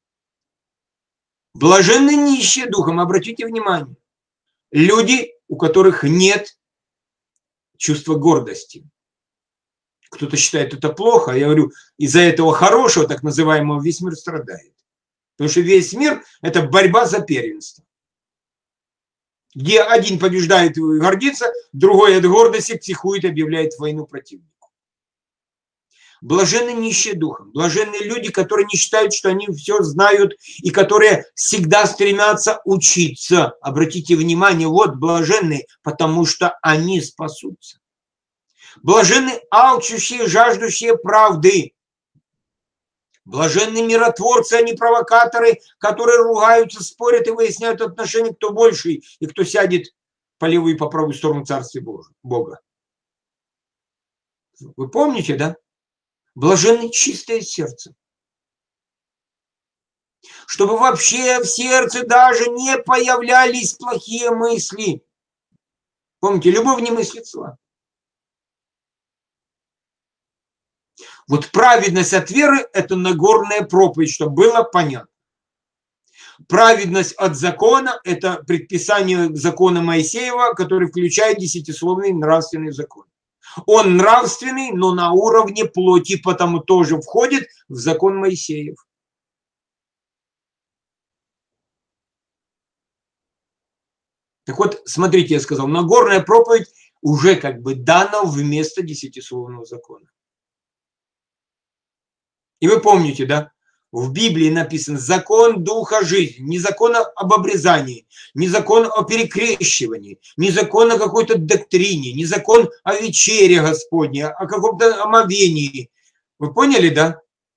Блаженны нищие духом, обратите внимание. Люди, у которых нет чувства гордости. Кто-то считает это плохо, а я говорю, из-за этого хорошего, так называемого, весь мир страдает. Потому что весь мир – это борьба за первенство. Где один побеждает и гордится, другой от гордости психует, объявляет войну противнику. Блаженны нищие духом, блаженны люди, которые не считают, что они все знают, и которые всегда стремятся учиться. Обратите внимание, вот блаженные, потому что они спасутся. Блаженны алчущие, жаждущие правды. Блаженны миротворцы, а не провокаторы, которые ругаются, спорят и выясняют отношения, кто больший и кто сядет по левую и по правую сторону Царствия Бога. Вы помните, да? Блаженны чистое сердце. Чтобы вообще в сердце даже не появлялись плохие мысли. Помните, любовь не мыслит зла. Вот праведность от веры – это Нагорная проповедь, чтобы было понятно. Праведность от закона – это предписание закона Моисеева, который включает десятисловный нравственный закон. Он нравственный, но на уровне плоти, потому тоже входит в закон Моисеев. Так вот, смотрите, я сказал, Нагорная проповедь уже дана вместо десятисловного закона. И вы помните, да, в Библии написан закон духа жизни, не закон об обрезании, не закон о перекрещивании, не закон о какой-то доктрине, не закон о вечере Господней, о каком-то омовении. Вы поняли, да?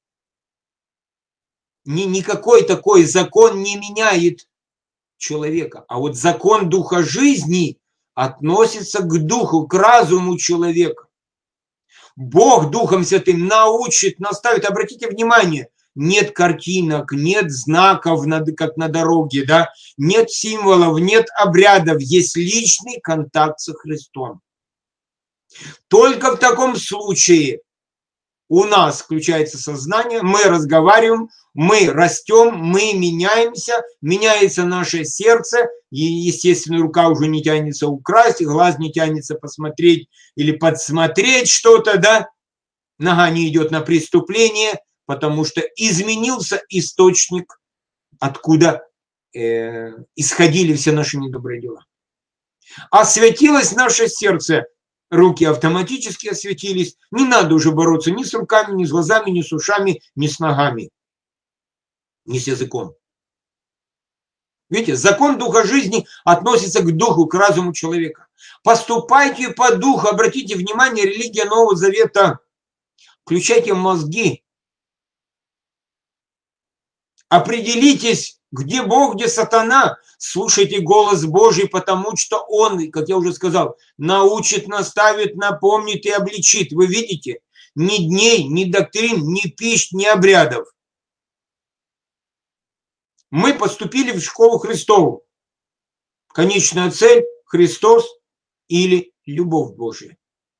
Никакой такой закон не меняет человека. А вот закон духа жизни относится к духу, к разуму человека. Бог Духом Святым научит, наставит. Обратите внимание, нет картинок, нет знаков, как на дороге, да? Нет символов, нет обрядов, есть личный контакт со Христом. Только в таком случае у нас включается сознание, мы разговариваем, мы растем, мы меняемся, меняется наше сердце, и, естественно, рука уже не тянется украсть, глаз не тянется посмотреть или подсмотреть что-то, да, нога не идет на преступление, потому что изменился источник, откуда исходили все наши недобрые дела. Осветилось наше сердце, руки автоматически осветились, не надо уже бороться ни с руками, ни с глазами, ни с ушами, ни с ногами, ни с языком. Видите, закон духа жизни относится к духу, к разуму человека. Поступайте по духу, обратите внимание, религия Нового Завета. Включайте мозги. Определитесь, где Бог, где сатана. Слушайте голос Божий, потому что Он, как я уже сказал, научит, наставит, напомнит и обличит. Вы видите, ни дней, ни доктрин, ни пищ, ни обрядов. Мы поступили в школу Христову. Конечная цель – Христос или любовь Божия.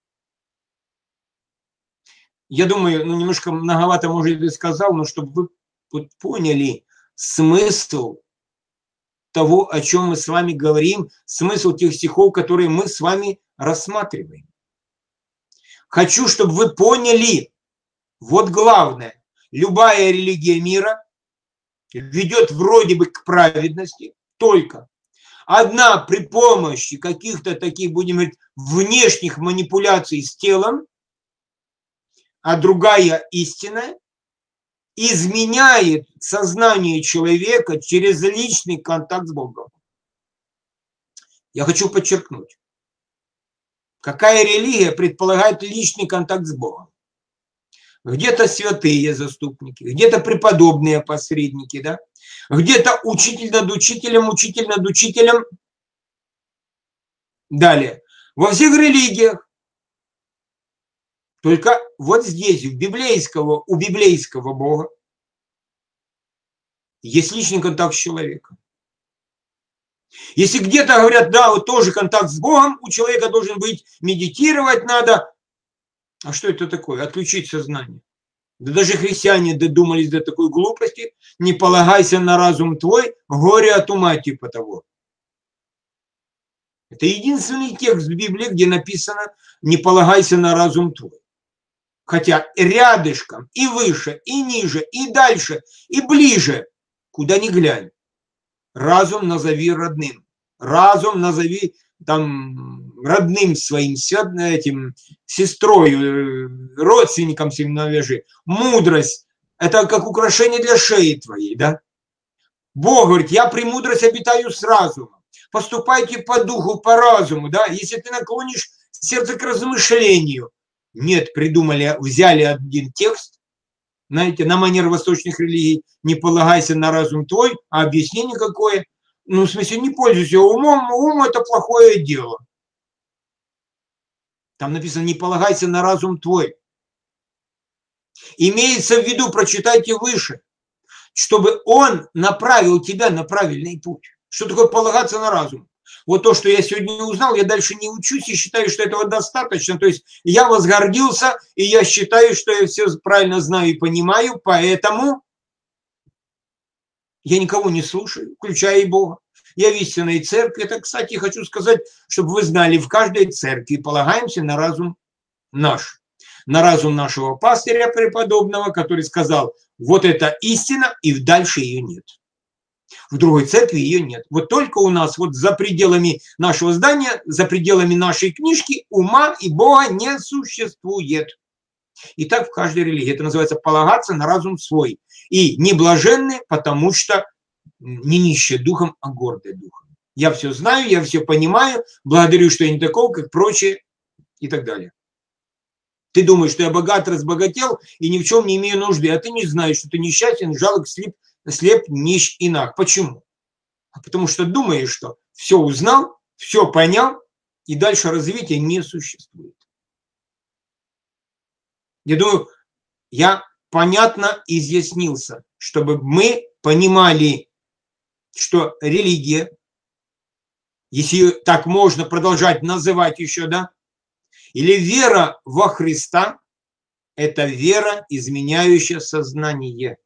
Я думаю, немножко многовато, может, и сказал, но чтобы вы поняли смысл того, о чем мы с вами говорим, смысл тех стихов, которые мы с вами рассматриваем. Хочу, чтобы вы поняли, вот главное, любая религия мира ведет вроде бы к праведности, только одна при помощи каких-то таких, будем говорить, внешних манипуляций с телом, а другая истинная, изменяет сознание человека через личный контакт с Богом. Я хочу подчеркнуть, какая религия предполагает личный контакт с Богом. Где-то святые заступники, где-то преподобные посредники, да? Где-то учитель над учителем, учитель над учителем. Далее. Во всех религиях, только вот здесь, у библейского Бога, есть личный контакт с человеком. Если где-то говорят, да, вот тоже контакт с Богом, у человека должен быть, медитировать надо. А что это такое? Отключить сознание. Да даже христиане додумались до такой глупости. Не полагайся на разум твой, горе от ума типа того. Это единственный текст в Библии, где написано «не полагайся на разум твой». Хотя рядышком, и выше, и ниже, и дальше, и ближе, куда ни глянь. Разум назови родным. Разум назови там родным своим, этим, сестрой, родственникам своим навяжи. Мудрость – это как украшение для шеи твоей, да? Бог говорит, я премудрость обитаю с разумом. Поступайте по духу, по разуму, да? Если ты наклонишь сердце к размышлению. Нет, придумали, взяли один текст, знаете, на манер восточных религий, не полагайся на разум твой, а объяснение какое? Ну, в смысле, не пользуйся умом, ум – это плохое дело. Там написано, не полагайся на разум твой. Имеется в виду, прочитайте выше, чтобы он направил тебя на правильный путь. Что такое полагаться на разум? Вот то, что я сегодня узнал, я дальше не учусь и считаю, что этого достаточно. То есть я возгордился, и я считаю, что я все правильно знаю и понимаю, поэтому я никого не слушаю, включая и Бога. Я в истинной церкви. Это, кстати, хочу сказать, чтобы вы знали, в каждой церкви полагаемся на разум наш. На разум нашего пастыря преподобного, который сказал, вот это истина, и дальше ее нет. В другой церкви ее нет. Вот только у нас, вот за пределами нашего здания, за пределами нашей книжки ума и Бога не существует. И так в каждой религии. Это называется полагаться на разум свой. И не блаженны, потому что не нищие духом, а гордые духом. Я все знаю, я все понимаю, благодарю, что я не такой, как прочие и так далее. Ты думаешь, что я богат, разбогател и ни в чем не имею нужды, а ты не знаешь, что ты несчастен, жалок, слеп, нищ и наг. Почему? Потому что думаешь, что все узнал, все понял, и дальше развития не существует. Я думаю, я понятно изъяснился, чтобы мы понимали, что религия, если так можно продолжать называть еще, да, или вера во Христа, это вера, изменяющая сознание.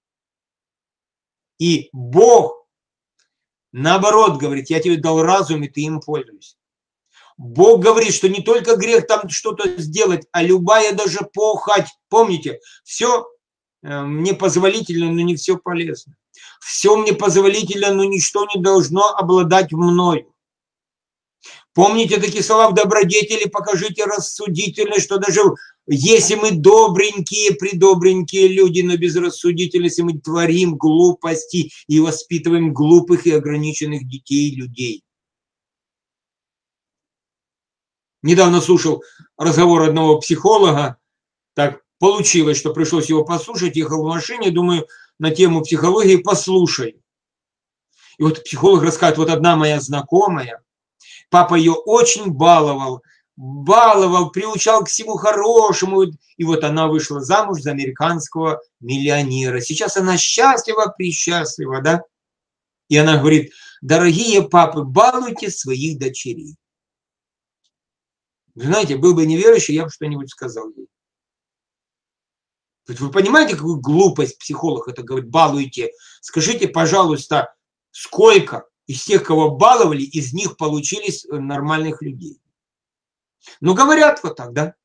И Бог, наоборот, говорит, я тебе дал разум, и ты им пользуешься. Бог говорит, что не только грех там что-то сделать, а любая даже похоть. Помните, все Мне позволительно, но не все полезно. Все мне позволительно, но ничто не должно обладать мною. Помните такие слова в добродетели, покажите рассудительность, что даже если мы добренькие, придобренькие люди, но без рассудительности мы творим глупости и воспитываем глупых и ограниченных детей, людей. Недавно слушал разговор одного психолога, так получилось, что пришлось его послушать, ехал в машине, думаю, на тему психологии послушай. И вот психолог рассказывает, вот одна моя знакомая, папа ее очень баловал, приучал к всему хорошему. И вот она вышла замуж за американского миллионера. Сейчас она счастлива, присчастлива, да? И она говорит, дорогие папы, балуйте своих дочерей. Вы знаете, был бы неверующий, я бы что-нибудь сказал ей. Вы понимаете, какую глупость психолог это говорит, балуйте. Скажите, пожалуйста, сколько из тех, кого баловали, из них получились нормальных людей? Ну, говорят вот так, да?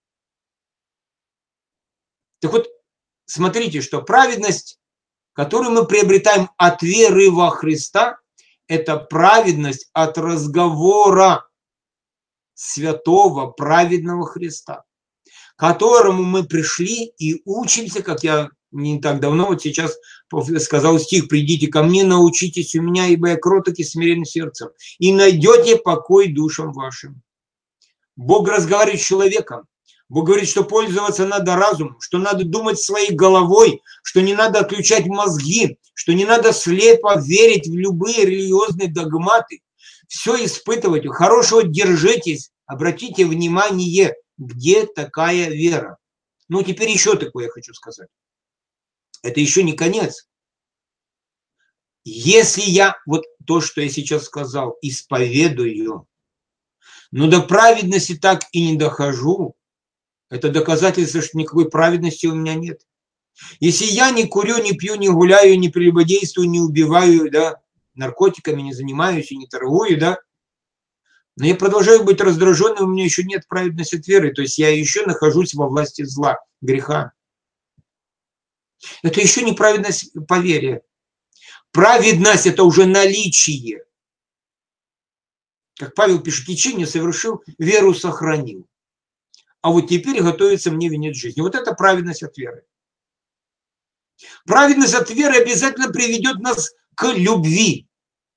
Так вот, смотрите, что праведность, которую мы приобретаем от веры во Христа, это праведность от разговора святого, праведного Христа, к которому мы пришли и учимся, как я не так давно, вот сейчас сказал стих, придите ко мне, научитесь у меня, ибо я кроток и смирен сердцем, и найдете покой душам вашим. Бог разговаривает с человеком. Бог говорит, что пользоваться надо разумом, что надо думать своей головой, что не надо отключать мозги, что не надо слепо верить в любые религиозные догматы. Все испытывать, хорошего держитесь, обратите внимание, где такая вера. Ну, теперь еще такое я хочу сказать. Это еще не конец. Если я вот то, что я сейчас сказал, исповедую, но до праведности так и не дохожу, это доказательство, что никакой праведности у меня нет. Если я не курю, не пью, не гуляю, не прелюбодействую, не убиваю, да, наркотиками не занимаюсь и не торгую, да, но я продолжаю быть раздраженным, у меня еще нет праведности от веры, то есть я еще нахожусь во власти зла, греха. Это еще не праведность по вере. Праведность – это уже наличие. Как Павел пишет, лечение совершил, веру сохранил. А вот теперь готовится мне венец жизни. Вот это праведность от веры. Праведность от веры обязательно приведет нас к любви.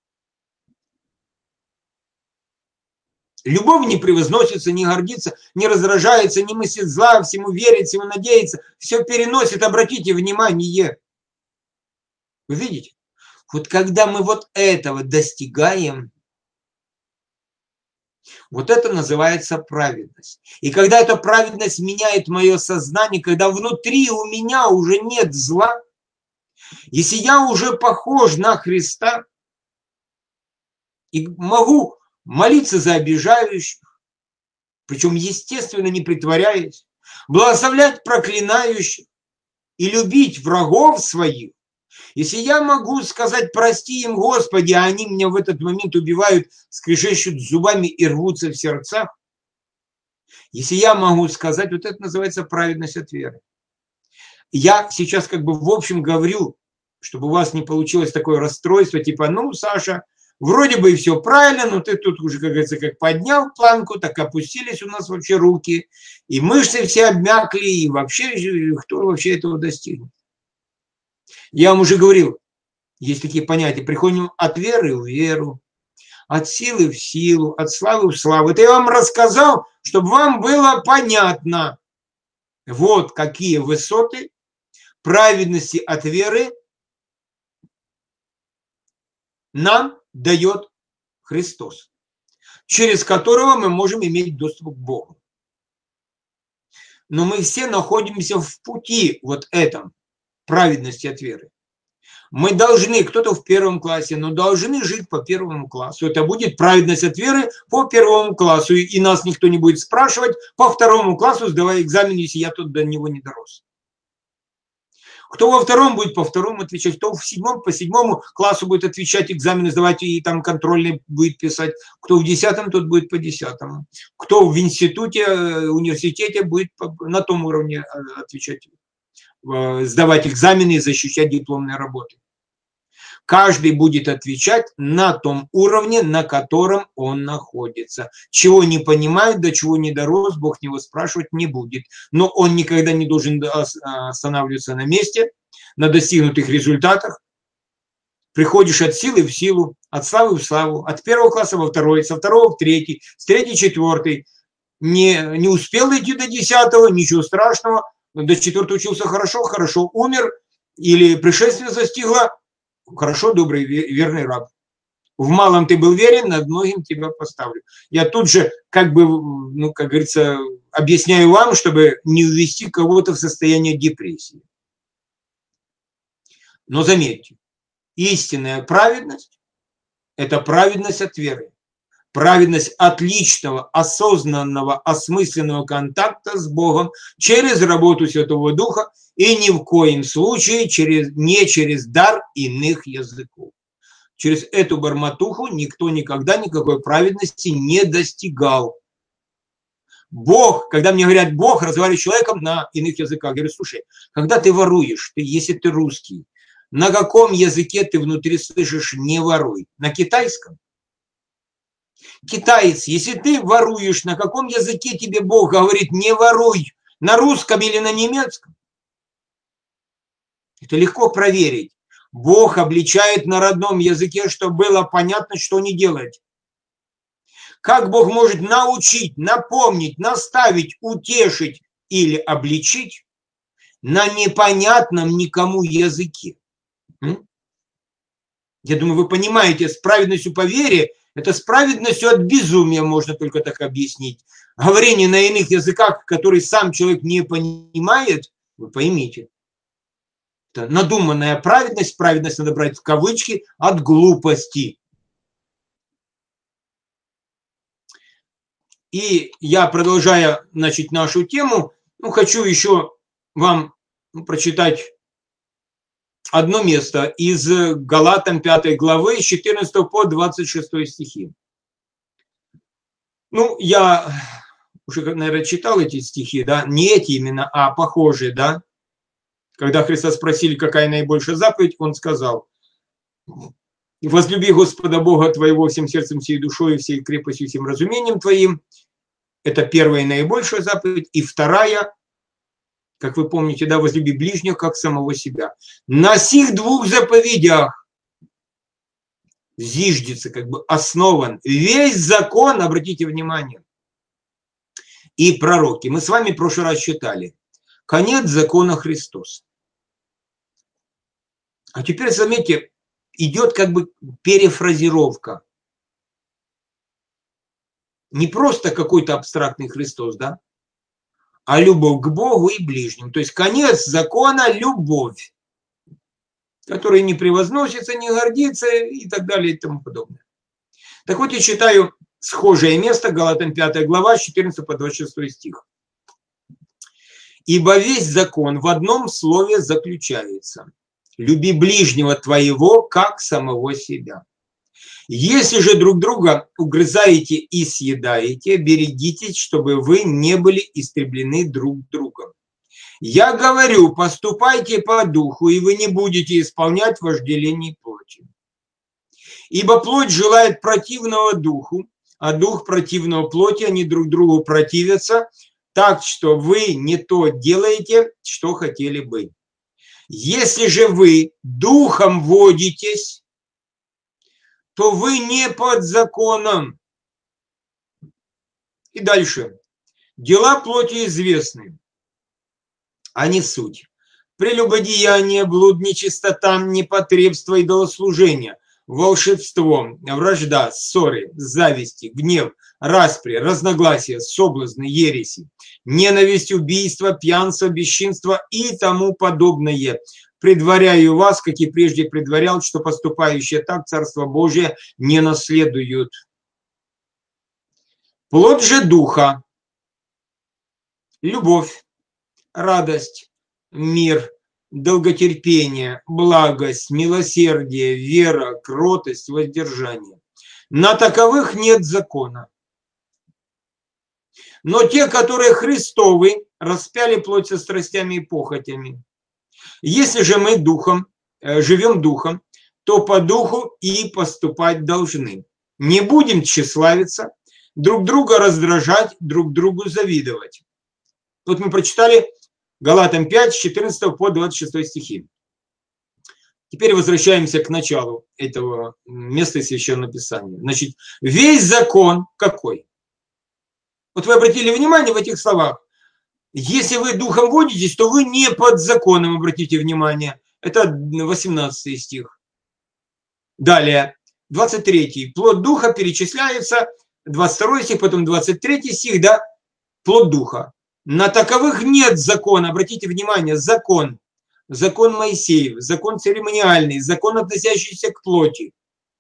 Любовь не превозносится, не гордится, не раздражается, не мыслит зла, всему верит, всему надеется, все переносит. Обратите внимание. Вы видите? Вот когда мы вот этого достигаем, вот это называется праведность. И когда эта праведность меняет мое сознание, когда внутри у меня уже нет зла, если я уже похож на Христа и могу молиться за обижающих, причем естественно не притворяясь, благословлять проклинающих и любить врагов своих, если я могу сказать прости им, Господи, а они меня в этот момент убивают, скрежещут зубами и рвутся в сердцах, если я могу сказать, вот это называется праведность от веры. Я сейчас как бы в общем говорю, чтобы у вас не получилось такое расстройство, типа, ну, Саша, вроде бы и все правильно, но ты тут уже, как говорится, как поднял планку, так опустились у нас вообще руки, и мышцы все обмякли, и вообще, кто вообще этого достигнет? Я вам уже говорил, есть такие понятия, приходим от веры в веру, от силы в силу, от славы в славу. Это я вам рассказал, чтобы вам было понятно. Вот какие высоты праведности от веры нам дает Христос, через которого мы можем иметь доступ к Богу. Но мы все находимся в пути вот этом, праведности от веры. Мы должны, кто-то в первом классе, но должны жить по первому классу. Это будет праведность от веры по первому классу. И нас никто не будет спрашивать по второму классу, сдавая экзамен, если я тут до него не дорос. Кто во втором будет по второму отвечать, кто в седьмом по седьмому классу будет отвечать, экзамены сдавать и там контрольные будет писать. Кто в десятом, тот будет по десятому. Кто в институте, университете будет на том уровне отвечать. сдавать экзамены и защищать дипломные работы. Каждый будет отвечать на том уровне, на котором он находится. Чего не понимает, до чего не дорос, Бог него спрашивать не будет. Но он никогда не должен останавливаться на месте, на достигнутых результатах. Приходишь от силы в силу, от славы в славу, от первого класса во второй, со второго в третий, с третьей в четвертый. Не успел идти до 10-го, ничего страшного. До 4-го учился хорошо, хорошо умер, или пришествие застигло, хорошо, добрый, верный раб. В малом ты был верен, над многим тебя поставлю. Я тут же, как говорится, объясняю вам, чтобы не увести кого-то в состояние депрессии. Но заметьте, истинная праведность – это праведность от веры. Праведность от личного, осознанного, осмысленного контакта с Богом через работу Святого Духа и ни в коем случае не через дар иных языков. Через эту бормотуху никто никогда никакой праведности не достигал. Бог, когда мне говорят Бог, разговаривает с человеком на иных языках, я говорю, слушай, когда ты воруешь, если ты русский, на каком языке ты внутри слышишь «не воруй»? На китайском? Китаец, если ты воруешь, на каком языке тебе Бог говорит «не воруй»? На русском или на немецком? Это легко проверить. Бог обличает на родном языке, чтобы было понятно, что не делать. Как Бог может научить, напомнить, наставить, утешить или обличить на непонятном никому языке? Я думаю, вы понимаете, с праведностью по вере, это с праведностью от безумия можно только так объяснить. Говорение на иных языках, который сам человек не понимает, вы поймите. Это надуманная праведность, праведность надо брать в кавычки, от глупости. И я, продолжая, нашу тему, хочу еще вам прочитать одно место из Галатам 5 главы, с 14 по 26 стихи. Я уже, наверное, читал эти стихи, да, не эти именно, а похожие, да. Когда Христа спросили, какая наибольшая заповедь, он сказал: возлюби Господа Бога твоего всем сердцем, всей душой, всей крепостью, всем разумением твоим. Это первая и наибольшая заповедь. И вторая, как вы помните, да, возлюби ближнего, как самого себя. На сих двух заповедях зиждется, основан весь закон, обратите внимание, и пророки. Мы с вами в прошлый раз читали. Конец закона Христос. А теперь, заметьте, идет перефразировка. Не просто какой-то абстрактный Христос, да, а любовь к Богу и ближним. То есть конец закона – любовь, которая не превозносится, не гордится и так далее и тому подобное. Так вот, я читаю схожее место, Галатам 5 глава, с 14 по 26 стих. «Ибо весь закон в одном слове заключается: люби ближнего твоего, как самого себя. Если же друг друга угрызаете и съедаете, берегитесь, чтобы вы не были истреблены друг другом. Я говорю, поступайте по духу, и вы не будете исполнять вожделений плоти. Ибо плоть желает противного духу, а дух противного плоти, они друг другу противятся, так что вы не то делаете, что хотели бы. Если же вы духом водитесь, то вы не под законом». И дальше. «Дела плоти известны, они суть: прелюбодеяние, блуд, нечистота, непотребство, идолослужение, волшебство, вражда, ссоры, зависти, гнев, распри, разногласия, соблазны, ереси, ненависть, убийство, пьянство, бесчинство и тому подобное. Предваряю вас, как и прежде предварял, что поступающие так Царство Божие не наследуют. Плоть же духа: любовь, радость, мир, долготерпение, благость, милосердие, вера, кротость, воздержание. На таковых нет закона. Но те, которые Христовы, распяли плоть со страстями и похотями. Если же мы духом, живем духом, то по духу и поступать должны. Не будем тщеславиться, друг друга раздражать, друг другу завидовать. Тут мы прочитали Галатам 5, с 14 по 26 стихи. Теперь возвращаемся к началу этого места Священного Писания. Значит, весь закон какой? Вот вы обратили внимание в этих словах. Если вы духом водитесь, то вы не под законом, обратите внимание. Это 18 стих. Далее, 23. Плод духа перечисляется, 22 стих, потом 23 стих, да, плод духа. На таковых нет закона, обратите внимание, закон. Закон Моисеев, закон церемониальный, закон, относящийся к плоти.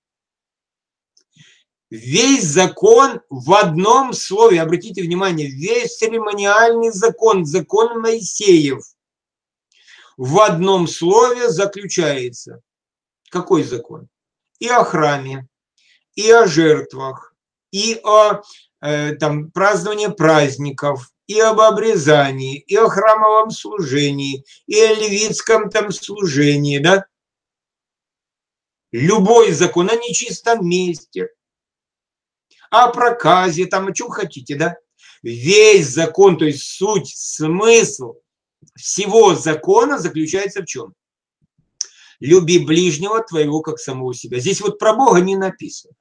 Весь закон в одном слове, обратите внимание, весь церемониальный закон, закон Моисеев, в одном слове заключается. Какой закон? И о храме, и о жертвах, и о праздновании праздников, и об обрезании, и о храмовом служении, и о левитском служении, да? Любой закон о нечистом месте, о проказе, о чем хотите, да? Весь закон, то есть суть, смысл всего закона заключается в чем? Люби ближнего твоего, как самого себя. Здесь вот про Бога не написано.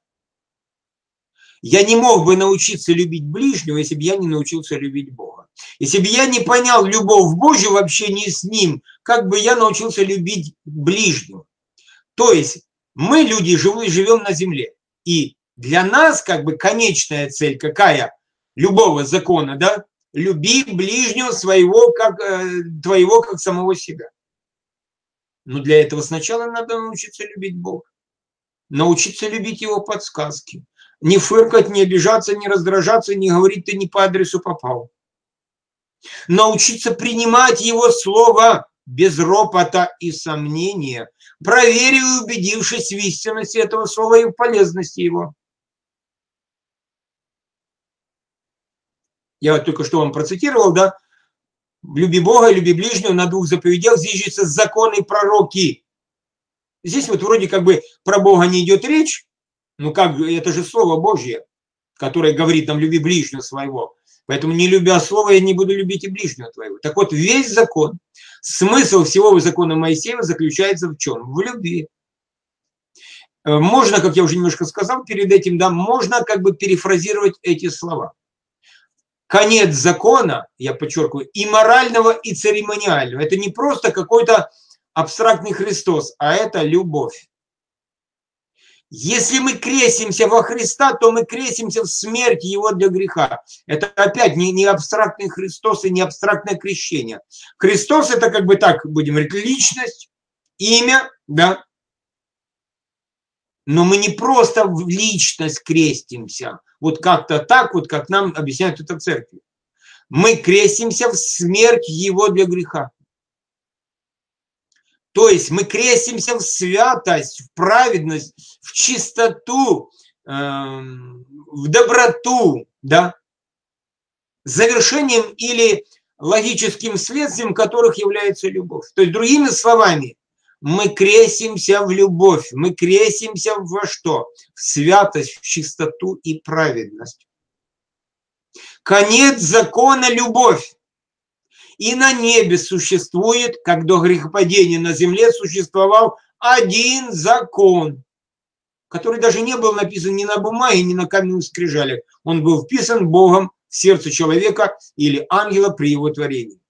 Я не мог бы научиться любить ближнего, если бы я не научился любить Бога. Если бы я не понял любовь Божью в общении с Ним, как бы я научился любить ближнего. То есть мы, люди, живем на земле. И для нас конечная цель какая? Любого закона, да? Люби ближнего своего, твоего, как самого себя. Но для этого сначала надо научиться любить Бога. Научиться любить Его подсказки. Не фыркать, не обижаться, не раздражаться, не говорить, ты не по адресу попал. Научиться принимать Его Слово без ропота и сомнения, проверив и убедившись в истинности этого Слова и в полезности его. Я вот только что вам процитировал, да? Люби Бога, люби ближнего, на двух заповедях зиждется законы и пророки. Здесь вот вроде про Бога не идет речь, ну это же Слово Божье, которое говорит нам люби ближнего своего. Поэтому не любя Слово, я не буду любить и ближнего твоего. Так вот, весь закон, смысл всего закона Моисеева заключается в чем? В любви. Можно, как я уже немножко сказал перед этим, да, можно перефразировать эти слова. Конец закона, я подчеркиваю, и морального, и церемониального. Это не просто какой-то абстрактный Христос, а это любовь. Если мы крестимся во Христа, то мы крестимся в смерть Его для греха. Это опять не абстрактный Христос и не абстрактное крещение. Христос это будем говорить, личность, имя, да. Но мы не просто в личность крестимся, вот как-то так, вот как нам объясняют это в церкви. Мы крестимся в смерть Его для греха. То есть мы крестимся в святость, в праведность, в чистоту, в доброту, да, завершением или логическим следствием которых является любовь. То есть, другими словами, мы крестимся в любовь, мы крестимся во что? В святость, в чистоту и праведность. Конец закона – любовь. И на небе существует, как до грехопадения на земле существовал один закон, который даже не был написан ни на бумаге, ни на каменных скрижалях. Он был вписан Богом в сердце человека или ангела при его творении.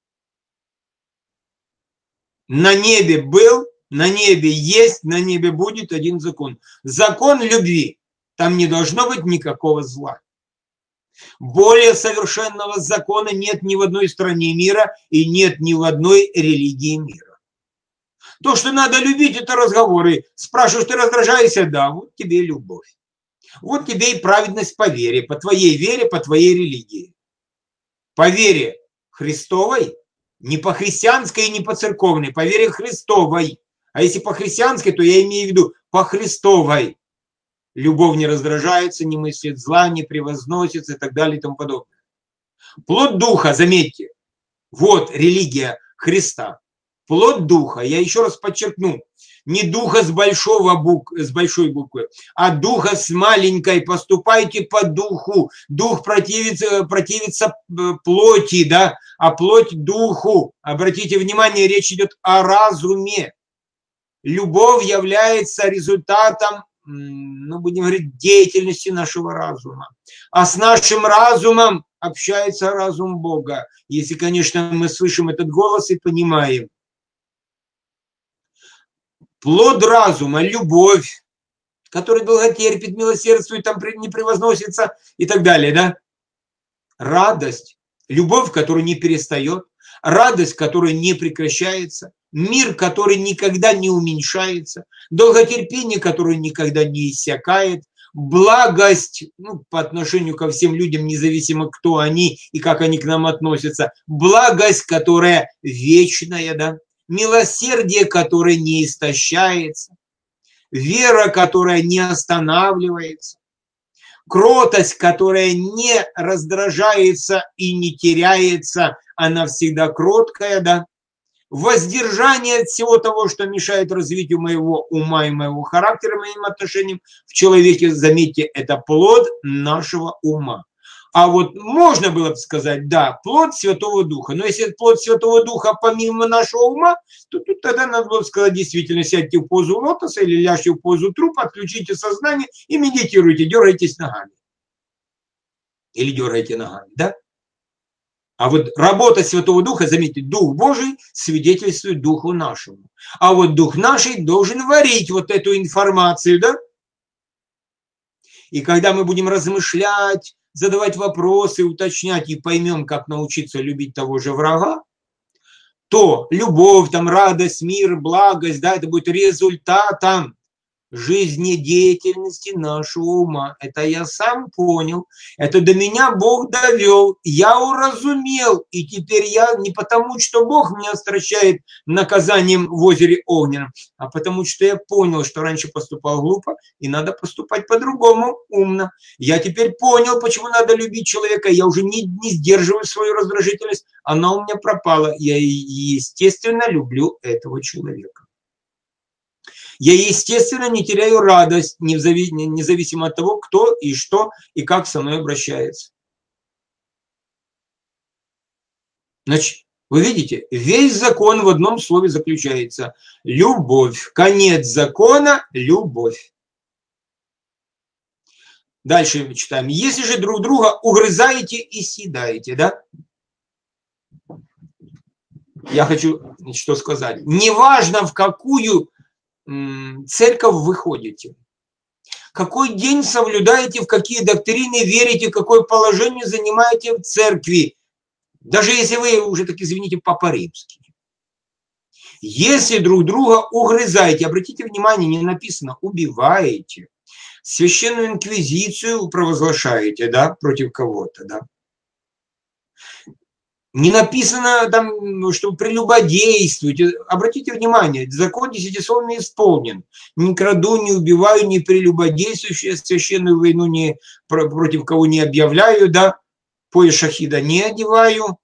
На небе был, на небе есть, на небе будет один закон. Закон любви. Там не должно быть никакого зла. Более совершенного закона нет ни в одной стране мира и нет ни в одной религии мира. То, что надо любить, это разговоры. Спрашиваешь, ты раздражаешься? Да, вот тебе и любовь. Вот тебе и праведность по вере, по твоей религии. По вере Христовой, не по христианской и не по церковной, по вере Христовой. А если по христианской, то я имею в виду по Христовой. Любовь не раздражается, не мыслит зла, не превозносится и так далее и тому подобное. Плод духа, заметьте, вот религия Христа. Плод духа, я еще раз подчеркну, не духа с большой буквы, а духа с маленькой. Поступайте по духу. Дух противится плоти, да, а плоть духу. Обратите внимание, речь идет о разуме. Любовь является результатом, ну, будем говорить, деятельности нашего разума. А с нашим разумом общается разум Бога. Если, конечно, мы слышим этот голос и понимаем. Плод разума, любовь, который долготерпит, милосердствует, там не превозносится и так далее, да? Радость, любовь, которая не перестает, радость, которая не прекращается, мир, который никогда не уменьшается, долготерпение, которое никогда не иссякает, благость, ну, по отношению ко всем людям, независимо кто они и как они к нам относятся, благость, которая вечная, да? Милосердие, которое не истощается, вера, которая не останавливается, кротость, которая не раздражается и не теряется, она всегда кроткая, да, воздержание от всего того, что мешает развитию моего ума и моего характера, моим отношениям в человеке, заметьте, это плод нашего ума. А вот можно было бы сказать, да, плод Святого Духа. Но если это плод Святого Духа помимо нашего ума, то тут тогда надо было сказать, действительно, сядьте в позу лотоса или ляжьте в позу трупа, отключите сознание и медитируйте, дергайтесь ногами. Или дергайте ногами, да? А вот работа Святого Духа, заметьте, Дух Божий свидетельствует Духу нашему. А вот Дух наший должен варить вот эту информацию, да? И когда мы будем размышлять, задавать вопросы, уточнять и поймем, как научиться любить того же врага, то любовь, там, радость, мир, благость, да, это будет результатом жизнедеятельности нашего ума. Это я сам понял, это до меня Бог довел, я уразумел, и теперь я не потому, что Бог меня стращает наказанием в озере Огненном, а потому что я понял, что раньше поступал глупо, и надо поступать по-другому, умно. Я теперь понял, почему надо любить человека, я уже не сдерживаю свою раздражительность, она у меня пропала, я естественно люблю этого человека. Я, естественно, не теряю радость, независимо от того, кто и что и как со мной обращается. Значит, вы видите, весь закон в одном слове заключается. Любовь. Конец закона – любовь. Дальше читаем. Если же друг друга угрызаете и съедаете, да? Я хочу что сказать. Неважно, в какую церковь вы ходите, какой день соблюдаете, в какие доктрины верите, какое положение занимаете в церкви, даже если вы уже, так извините, Папа Римский. Если друг друга угрызаете, обратите внимание, не написано убиваете, священную инквизицию провозглашаете, да, против кого-то, да. Не написано там, что прелюбодействуете. Обратите внимание, закон десятисловный исполнен. Не краду, не убиваю, не прелюбодействую, священную войну против кого не объявляю, да, пояс шахида не одеваю.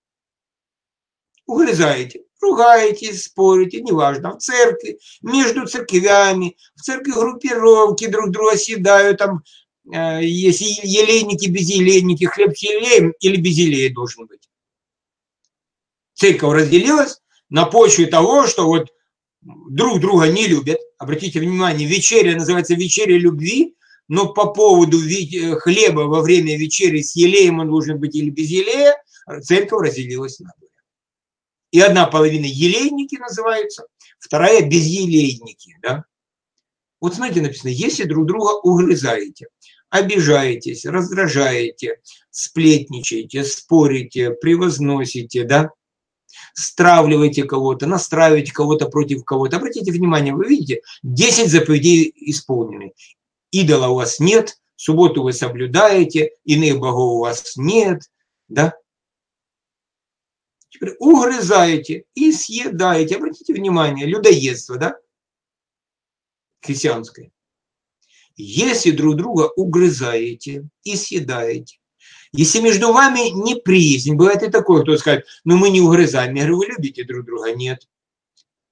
Угрызаете, ругаетесь, спорите, неважно, в церкви, между церквями, в церкви группировки друг друга съедают, там, если елейники, безелейники, хлеб с елеем или без елея должен быть. Церковь разделилась на почве того, что вот друг друга не любят. Обратите внимание, вечеря называется вечеря любви, но по поводу хлеба во время вечери с елеем он должен быть или без елея, церковь разделилась на двое. И одна половина елейники называются, вторая безелейники. Да? Вот смотрите, написано, если друг друга угрызаете, обижаетесь, раздражаете, сплетничаете, спорите, превозносите, да? Стравливаете кого-то, настраиваете кого-то против кого-то. Обратите внимание, вы видите, 10 заповедей исполнены. Идола у вас нет, субботу вы соблюдаете, иных богов у вас нет, да? Теперь угрызаете и съедаете. Обратите внимание, людоедство, да? Христианское. Если друг друга угрызаете и съедаете, если между вами неприязнь, бывает и такое, кто скажет, ну мы не угрызаем. Я говорю, вы любите друг друга? Нет.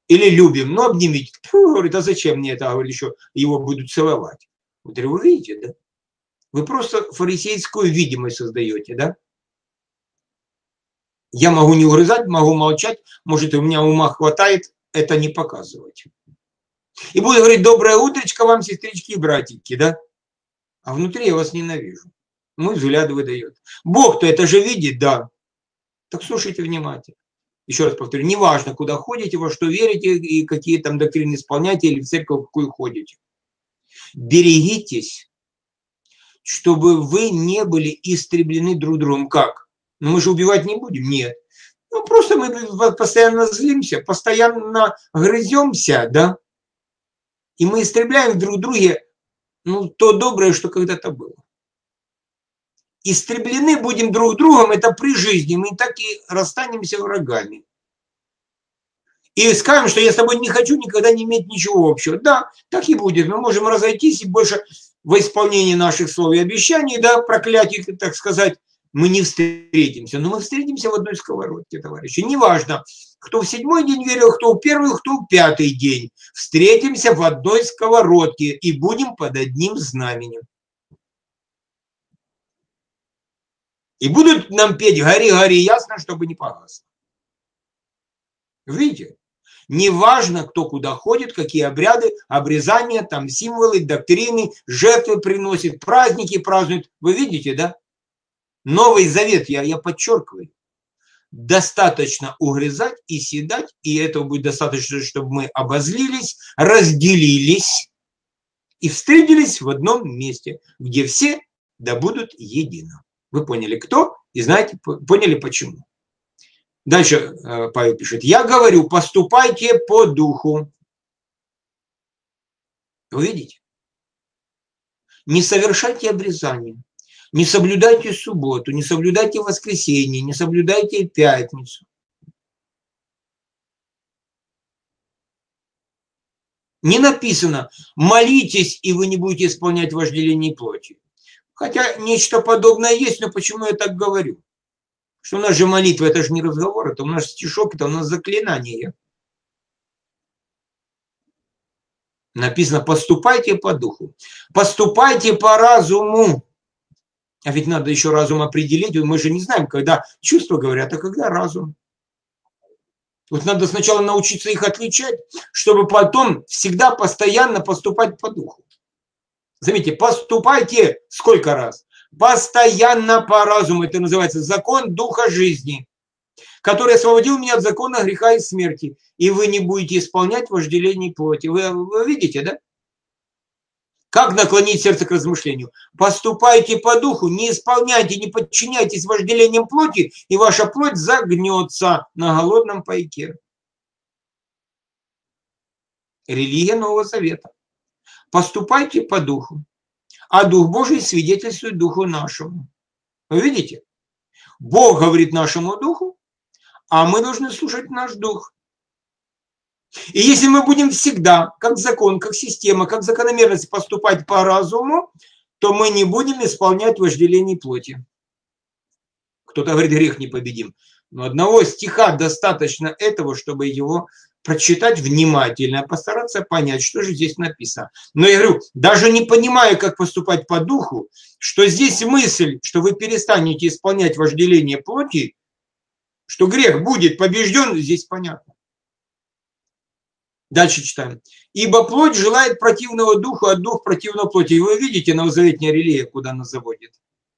Или любим, но обнимите. Фу, говорит, а зачем мне это? Говорит, еще его будут целовать. Вот вы видите, да? Вы просто фарисейскую видимость создаете, да? Я могу не угрызать, могу молчать, может, у меня ума хватает это не показывать. И будет говорить, доброе утречко вам, сестрички и братики, да? А внутри я вас ненавижу. Мой взгляд выдает. Бог-то это же видит, да. Так слушайте внимательно. Еще раз повторю, неважно, куда ходите, во что верите и какие там доктрины исполняете или в церковь какую ходите. Берегитесь, чтобы вы не были истреблены друг другом. Как? Ну мы же убивать не будем? Нет. Ну просто мы постоянно злимся, постоянно грыземся, да? И мы истребляем друг в друге, ну, то доброе, что когда-то было. Истреблены будем друг другом, это при жизни, мы так и расстанемся врагами. И скажем, что я с тобой не хочу никогда не иметь ничего общего. Да, так и будет. Мы можем разойтись и больше во исполнении наших слов и обещаний, да, проклятий, так сказать, мы не встретимся. Но мы встретимся в одной сковородке, товарищи. Неважно, кто в 7-й день верил, кто в 1-й, кто в 5-й день. Встретимся в одной сковородке и будем под одним знаменем. И будут нам петь «Гори, гори, ясно, чтобы не погасло». Видите? Неважно, кто куда ходит, какие обряды, обрезания, там символы, доктрины, жертвы приносит, праздники празднуют. Вы видите, да? Новый Завет, я подчеркиваю, достаточно угрызать и съедать, и этого будет достаточно, чтобы мы обозлились, разделились и встретились в одном месте, где все да будут едино. Вы поняли, кто, и знаете, поняли, почему. Дальше Павел пишет, я говорю, поступайте по духу. Вы видите? Не совершайте обрезание, не соблюдайте субботу, не соблюдайте воскресенье, не соблюдайте пятницу. Не написано, молитесь, и вы не будете исполнять вожделение плоти. Хотя нечто подобное есть, но почему я так говорю? Что у нас же молитва, это же не разговор, это у нас стишок, это у нас заклинание. Написано, поступайте по духу, поступайте по разуму. А ведь надо еще разум определить, мы же не знаем, когда чувства говорят, а когда разум. Вот надо сначала научиться их отличать, чтобы потом всегда постоянно поступать по духу. Заметьте, поступайте сколько раз? Постоянно по разуму. Это называется закон духа жизни, который освободил меня от закона греха и смерти. И вы не будете исполнять вожделение плоти. Вы видите, да? Как наклонить сердце к размышлению? Поступайте по духу, не исполняйте, не подчиняйтесь вожделениям плоти, и ваша плоть загнется на голодном пайке. Религия Нового Завета. Поступайте по духу, а Дух Божий свидетельствует духу нашему. Вы видите? Бог говорит нашему духу, а мы должны слушать наш дух. И если мы будем всегда, как закон, как система, как закономерность поступать по разуму, то мы не будем исполнять вожделение плоти. Кто-то говорит, грех непобедим. Но одного стиха достаточно этого, чтобы его прочитать внимательно, постараться понять, что же здесь написано. Но я говорю, даже не понимая, как поступать по духу, что здесь мысль, что вы перестанете исполнять вожделение плоти, что грех будет побежден, здесь понятно. Дальше читаем. Ибо плоть желает противного духу, а дух противного плоти. И вы видите новозаветная религия, куда нас заводит.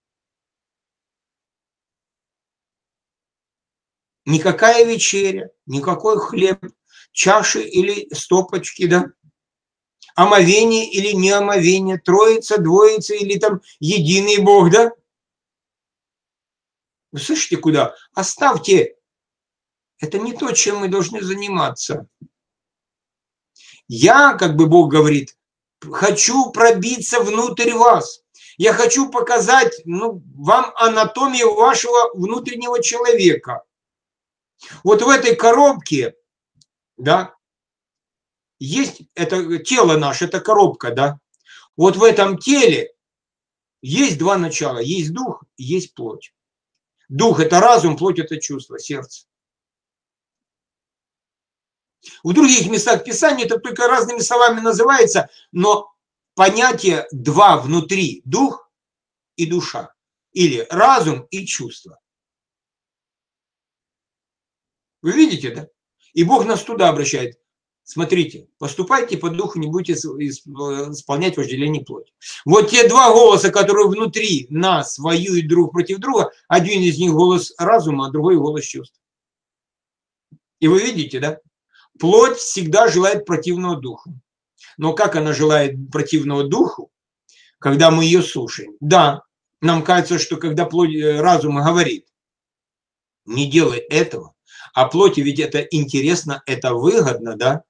Никакая вечеря, никакой хлеб, чаши или стопочки, да? Омовение или не омовение, троица, двоица или там единый Бог, да? Вы слышите, куда? Оставьте. Это не то, чем мы должны заниматься. Я, как бы Бог говорит, хочу пробиться внутрь вас. Я хочу показать вам анатомию вашего внутреннего человека. Вот в этой коробке, да, есть это тело наше, это коробка, да. Вот в этом теле есть два начала. Есть дух, есть плоть. Дух – это разум, плоть – это чувство, сердце. В других местах Писания это только разными словами называется, но понятие два внутри, дух и душа, или разум и чувство. Вы видите, да? И Бог нас туда обращает. Смотрите, поступайте по духу, не будете исполнять вожделение плоти. Вот те два голоса, которые внутри нас воюют друг против друга, один из них голос разума, а другой голос чувств. И вы видите, да? Плоть всегда желает противного духу. Но как она желает противного духу, когда мы ее слушаем? Да, нам кажется, что когда плоть, разум говорит, не делай этого, а плоти ведь это интересно, это выгодно, да?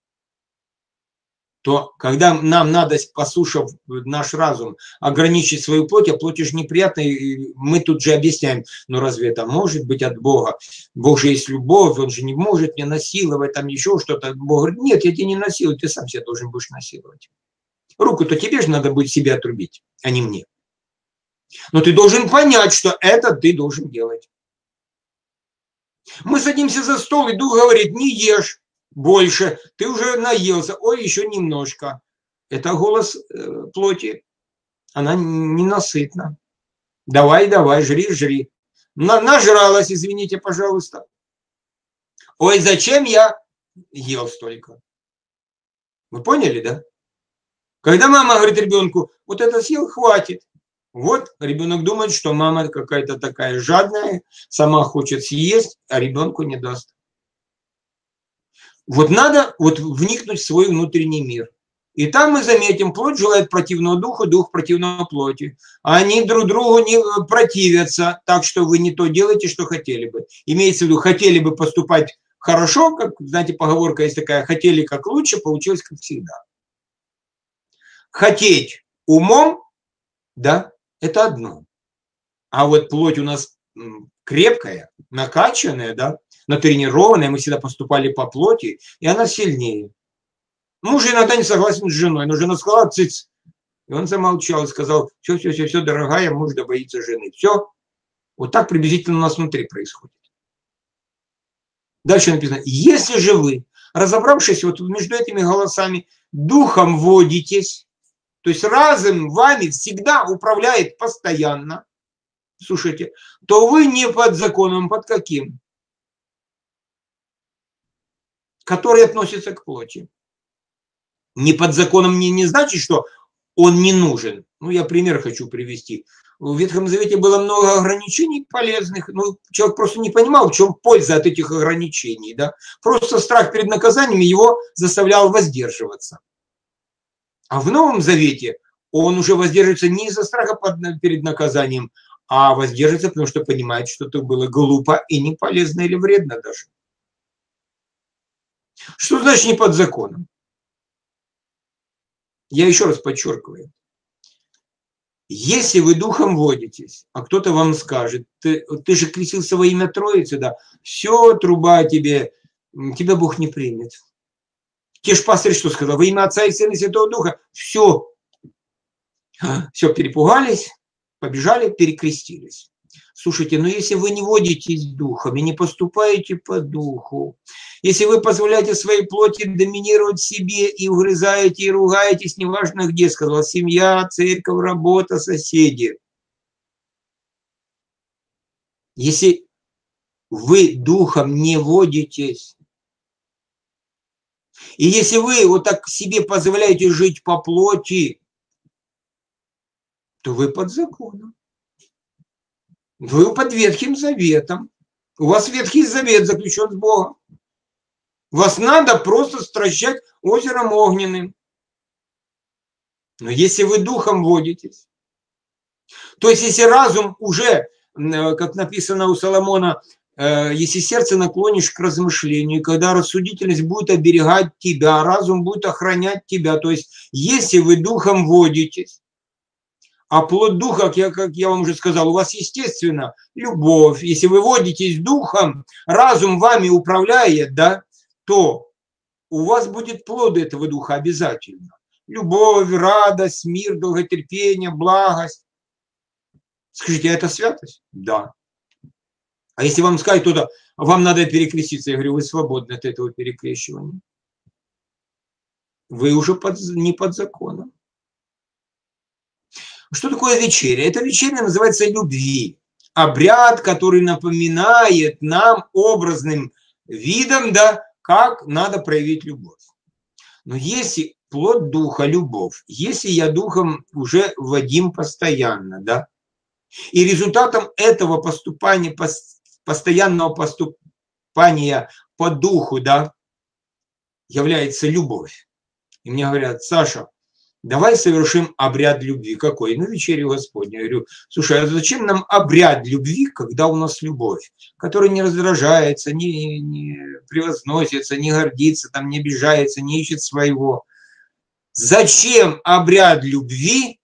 То когда нам надо, послушав наш разум, ограничить свою плоть, а плоть же неприятно, и мы тут же объясняем, ну разве это может быть от Бога? Бог же есть любовь, он же не может меня насиловать, там еще что-то. Бог говорит, нет, я тебя не насилую, ты сам себя должен будешь насиловать. Руку-то тебе же надо будет себе отрубить, а не мне. Но ты должен понять, что это ты должен делать. Мы садимся за стол, и дух говорит, не ешь больше, ты уже наелся, ой, еще немножко. Это голос плоти, она ненасытна. Давай, давай, жри, жри. Нажралась, извините, пожалуйста. Ой, зачем я ел столько? Вы поняли, да? Когда мама говорит ребенку, вот это съел, хватит. Вот ребенок думает, что мама какая-то такая жадная, сама хочет съесть, а ребенку не даст. Вот надо вот вникнуть в свой внутренний мир. И там мы заметим, плоть желает противного духа, дух противного плоти. А они друг другу не противятся, так что вы не то делаете, что хотели бы. Имеется в виду, хотели бы поступать хорошо, как, знаете, поговорка есть такая, хотели как лучше, получилось как всегда. Хотеть умом, да, это одно. А вот плоть у нас крепкая, накачанная, да, натренированная, мы всегда поступали по плоти, и она сильнее. Муж иногда не согласен с женой, но жена сказала, цыц. И он замолчал и сказал, все, дорогая, муж да боится жены. Все. Вот так приблизительно у нас внутри происходит. Дальше написано, если же вы, разобравшись вот между этими голосами, духом водитесь, то есть разум вами всегда управляет постоянно, слушайте, то вы не под законом, под каким? Который относится к плоти. Не под законом не значит, что он не нужен. Ну, я пример хочу привести. В Ветхом Завете было много ограничений полезных. Ну, человек просто не понимал, в чем польза от этих ограничений. Да? Просто страх перед наказаниями его заставлял воздерживаться. А в Новом Завете он уже воздерживается не из-за страха перед наказанием, а воздерживается, потому что понимает, что это было глупо и не полезно или вредно даже. Что значит не под законом? Я еще раз подчеркиваю. Если вы духом водитесь, а кто-то вам скажет, ты же крестился во имя Троицы, да, все, труба тебе, тебя Бог не примет. Те ж пастырь что сказал? Во имя Отца и Сына и Святого Духа. Все, перепугались, побежали, перекрестились. Слушайте, но если вы не водитесь духом и не поступаете по духу, если вы позволяете своей плоти доминировать в себе и угрызаете, и ругаетесь, неважно где, сказал, семья, церковь, работа, соседи. Если вы духом не водитесь, и если вы вот так себе позволяете жить по плоти, то вы под законом. Вы под Ветхим Заветом. У вас Ветхий Завет заключен с Богом. Вас надо просто стращать озером огненным. Но если вы духом водитесь, то есть если разум уже, как написано у Соломона, если сердце наклонишь к размышлению, когда рассудительность будет оберегать тебя, разум будет охранять тебя, то есть если вы духом водитесь, а плод духа, как я вам уже сказал, у вас естественно любовь. Если вы водитесь духом, разум вами управляет, да, то у вас будет плод этого духа обязательно. Любовь, радость, мир, долготерпение, благость. Скажите, а это святость? Да. А если вам сказать кто-то, вам надо перекреститься. Я говорю, вы свободны от этого перекрещивания. Вы уже не под законом. Что такое вечеря? Это вечеря называется любви. Обряд, который напоминает нам образным видом, да, как надо проявить любовь. Но если плод духа, любовь, если я духом уже водим постоянно, да, и результатом этого поступания, постоянного поступания по духу, да, является любовь. И мне говорят, Саша, давай совершим обряд любви. Какой? Ну, вечерю Господню. Я говорю, слушай, а зачем нам обряд любви, когда у нас любовь, которая не раздражается, не превозносится, не гордится, там, не обижается, не ищет своего? Зачем обряд любви,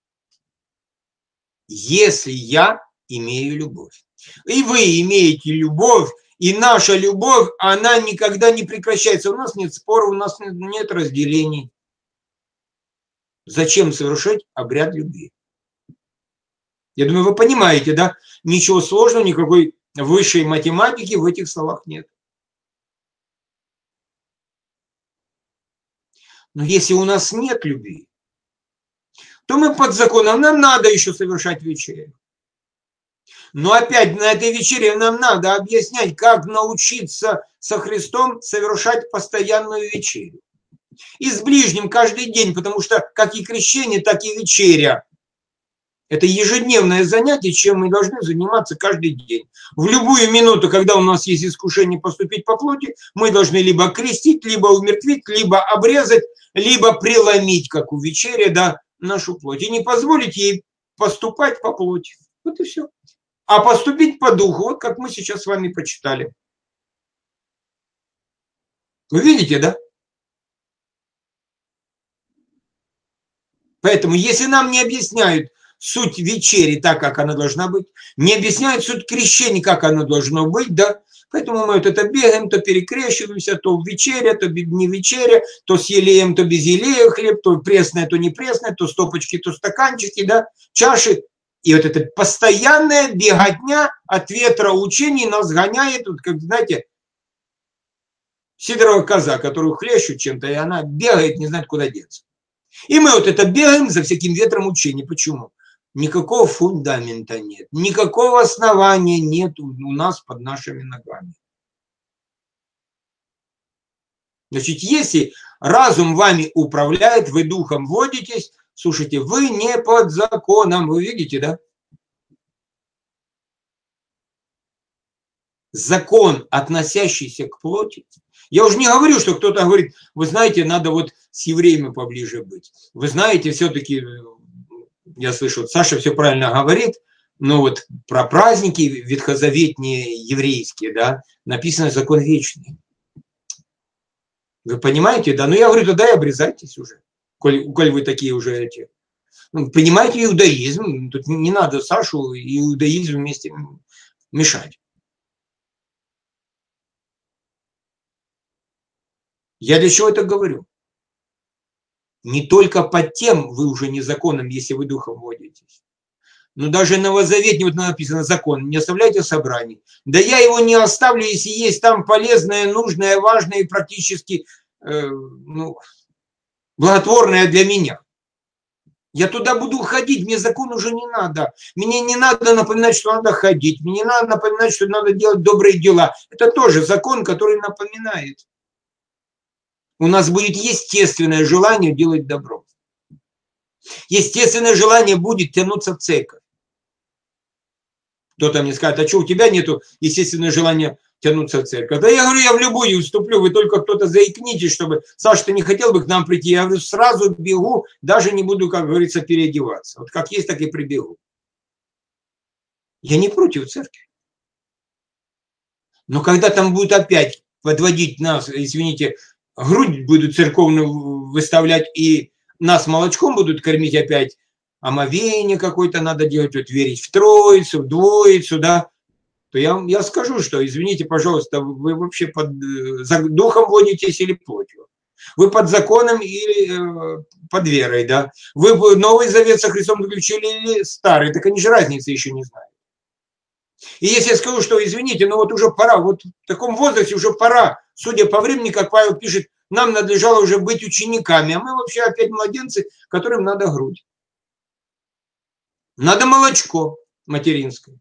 если я имею любовь? И вы имеете любовь, и наша любовь, она никогда не прекращается. У нас нет споров, у нас нет разделений. Зачем совершать обряд любви? Я думаю, вы понимаете, да? Ничего сложного, никакой высшей математики в этих словах нет. Но если у нас нет любви, то мы под законом, нам надо еще совершать вечерю. Но опять на этой вечере нам надо объяснять, как научиться со Христом совершать постоянную вечерю. И с ближним каждый день, потому что как и крещение, так и вечеря. Это ежедневное занятие, чем мы должны заниматься каждый день. В любую минуту, когда у нас есть искушение поступить по плоти, мы должны либо крестить, либо умертвить, либо обрезать, либо преломить, как у вечери, да, нашу плоть. И не позволить ей поступать по плоти. Вот и все. А поступить по духу, вот как мы сейчас с вами прочитали. Вы видите, да? Поэтому, если нам не объясняют суть вечери так, как она должна быть, не объясняют суть крещения, как оно должно быть, да, поэтому мы вот это бегаем, то перекрещиваемся, то вечеря, то не вечеря, то с елеем, то без елея хлеб, то пресное, то не пресное, то стопочки, то стаканчики, да, чаши. И вот эта постоянная беготня от ветра учений нас гоняет, вот как, знаете, сидорова коза, которую хлещут чем-то, и она бегает, не знает, куда деться. И мы вот это бегаем за всяким ветром учений. Почему? Никакого фундамента нет, никакого основания нет у нас под нашими ногами. Значит, если разум вами управляет, вы духом водитесь, слушайте, вы не под законом, вы видите, да? Закон, относящийся к плоти. Я уже не говорю, что кто-то говорит, вы знаете, надо вот с евреями поближе быть. Вы знаете, все-таки, я слышу, Саша все правильно говорит, но вот про праздники ветхозаветные еврейские, да, написано закон вечный. Вы понимаете, да? Ну я говорю, тогда и обрезайтесь уже, коль вы такие уже эти. Ну, понимаете иудаизм, тут не надо Сашу и иудаизм вместе мешать. Я для чего это говорю? Не только под тем вы уже незаконным, если вы духом водитесь. Но даже новозаветный, вот написано закон, не оставляйте собраний. Да я его не оставлю, если есть там полезное, нужное, важное и практически благотворное для меня. Я туда буду ходить, мне закон уже не надо. Мне не надо напоминать, что надо ходить. Мне не надо напоминать, что надо делать добрые дела. Это тоже закон, который напоминает. У нас будет естественное желание делать добро. Естественное желание будет тянуться в церковь. Кто-то мне скажет, а что у тебя нету естественного желания тянуться в церковь? Да я говорю, я в любую вступлю, вы только кто-то заикнитесь, чтобы, Саша, ты не хотел бы к нам прийти? Я говорю, сразу бегу, даже не буду, как говорится, переодеваться. Вот как есть, так и прибегу. Я не против церкви. Но когда там будут опять подводить нас, извините, грудь будут церковную выставлять и нас молочком будут кормить опять, омовение какое-то надо делать, вот верить в Троицу, в Двоицу, да, то я скажу, что, извините, пожалуйста, вы вообще под духом водитесь или плотью? Вы под законом или под верой, да? Вы Новый Завет со Христом заключили или Старый? Так они же разницы еще не знают. И если я скажу, что, извините, но вот уже пора, вот в таком возрасте уже пора, судя по времени, как Павел пишет, нам надлежало уже быть учениками, а мы вообще опять младенцы, которым надо грудь. Надо молочко материнское.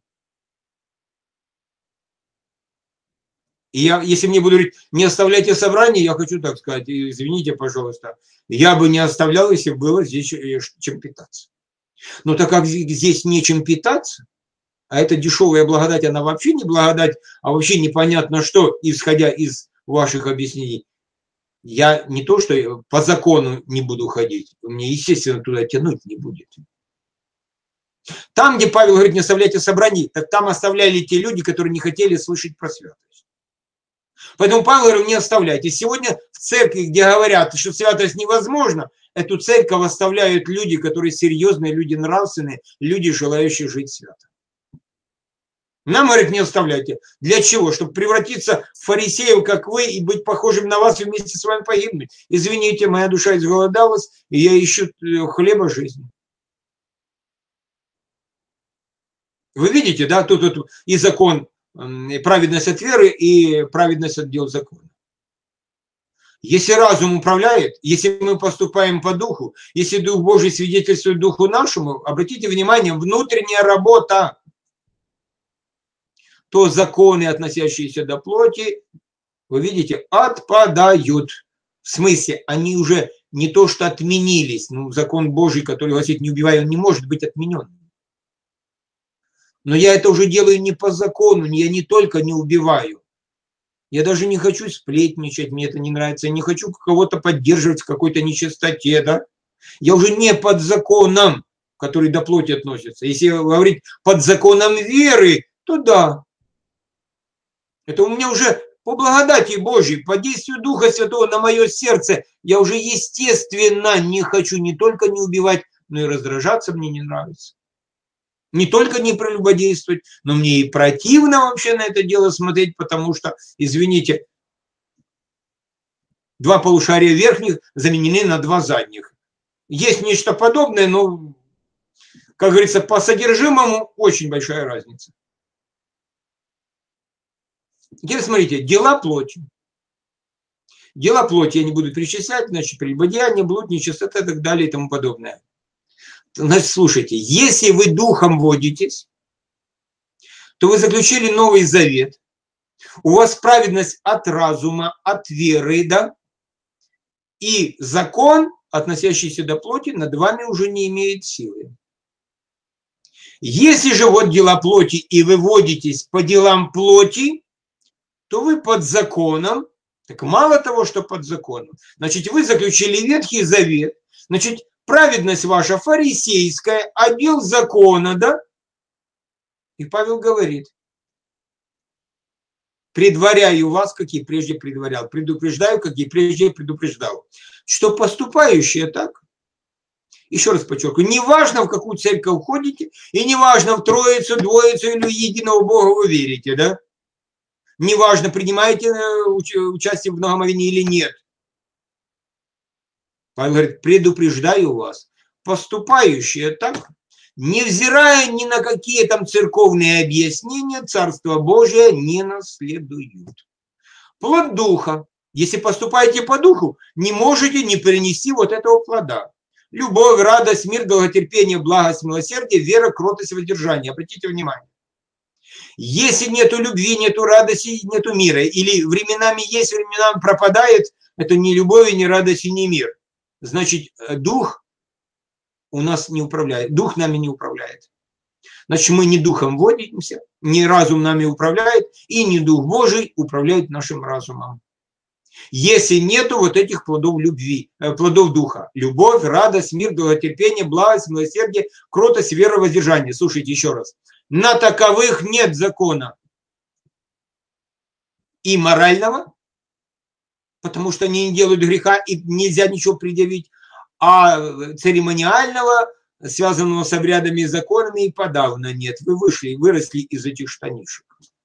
И я, если мне будут говорить, не оставляйте собрание, я хочу так сказать, извините, пожалуйста, я бы не оставлял, если было здесь чем питаться. Но так как здесь нечем питаться, а эта дешевая благодать, она вообще не благодать, а вообще непонятно что, исходя из ваших объяснений, я не то, что по закону не буду ходить, мне, естественно, туда тянуть не будет. Там, где Павел говорит, не оставляйте собраний, так там оставляли те люди, которые не хотели слышать про святость. Поэтому Павел говорит, не оставляйте. Сегодня в церкви, где говорят, что святость невозможна, эту церковь оставляют люди, которые серьезные, люди нравственные, люди, желающие жить свято. Нам, говорит, не оставляйте. Для чего? Чтобы превратиться в фарисеев, как вы, и быть похожим на вас и вместе с вами погибнуть. Извините, моя душа изголодалась, и я ищу хлеба жизни. Вы видите, да, тут и закон, и праведность от веры, и праведность от дел закона. Если разум управляет, если мы поступаем по духу, если Дух Божий свидетельствует духу нашему, обратите внимание, внутренняя работа, то законы, относящиеся до плоти, вы видите, отпадают. В смысле, они уже не то что отменились, ну, закон Божий, который гласит не убивай, он не может быть отменен. Но я это уже делаю не по закону, я не только не убиваю. Я даже не хочу сплетничать, мне это не нравится, я не хочу кого-то поддерживать в какой-то нечистоте, да. Я уже не под законом, который до плоти относится. Если говорить под законом веры, то да. Это у меня уже по благодати Божьей, по действию Духа Святого на мое сердце, я уже естественно не хочу не только не убивать, но и раздражаться мне не нравится. Не только не прелюбодействовать, но мне и противно вообще на это дело смотреть, потому что, извините, два полушария верхних заменены на два задних. Есть нечто подобное, но, как говорится, по содержимому очень большая разница. Теперь смотрите, дела плоти. Дела плоти я не буду перечислять, значит, прелюбодеяние, блуд, нечистота и так далее и тому подобное. Значит, слушайте, если вы духом водитесь, то вы заключили Новый Завет, у вас праведность от разума, от веры, да, и закон, относящийся до плоти, над вами уже не имеет силы. Если же вот дела плоти, и вы водитесь по делам плоти, то вы под законом, так мало того, что под законом, значит, вы заключили Ветхий Завет, значит, праведность ваша фарисейская, отдел закона, да? И Павел говорит, предваряю вас, как и прежде предварял, предупреждаю, как и прежде предупреждал, что поступающие так, еще раз подчеркиваю, неважно, в какую церковь ходите, и неважно, в Троицу, Двоицу или единого Бога вы верите, да? Неважно, принимаете участие в многомовении или нет. Павел говорит, предупреждаю вас, поступающие так, невзирая ни на какие там церковные объяснения, Царство Божие не наследуют. Плод духа. Если поступаете по духу, не можете не перенести вот этого плода. Любовь, радость, мир, долготерпение, благость, милосердие, вера, кротость, воздержание. Обратите внимание. Если нету любви, нету радости, нету мира, или временами есть, временами пропадает, это ни любовь, ни радость, ни мир. Значит, дух у нас не управляет, дух нами не управляет. Значит, мы не духом водимся, не разум нами управляет, и не дух Божий управляет нашим разумом. Если нету вот этих плодов любви, плодов духа, любовь, радость, мир, долготерпение, благость, милосердие, кротость, вера, воздержание. Слушайте еще раз. На таковых нет закона и морального, потому что они не делают греха и нельзя ничего предъявить, а церемониального, связанного с обрядами и законами, и подавно нет. Вы выросли из этих штанишек.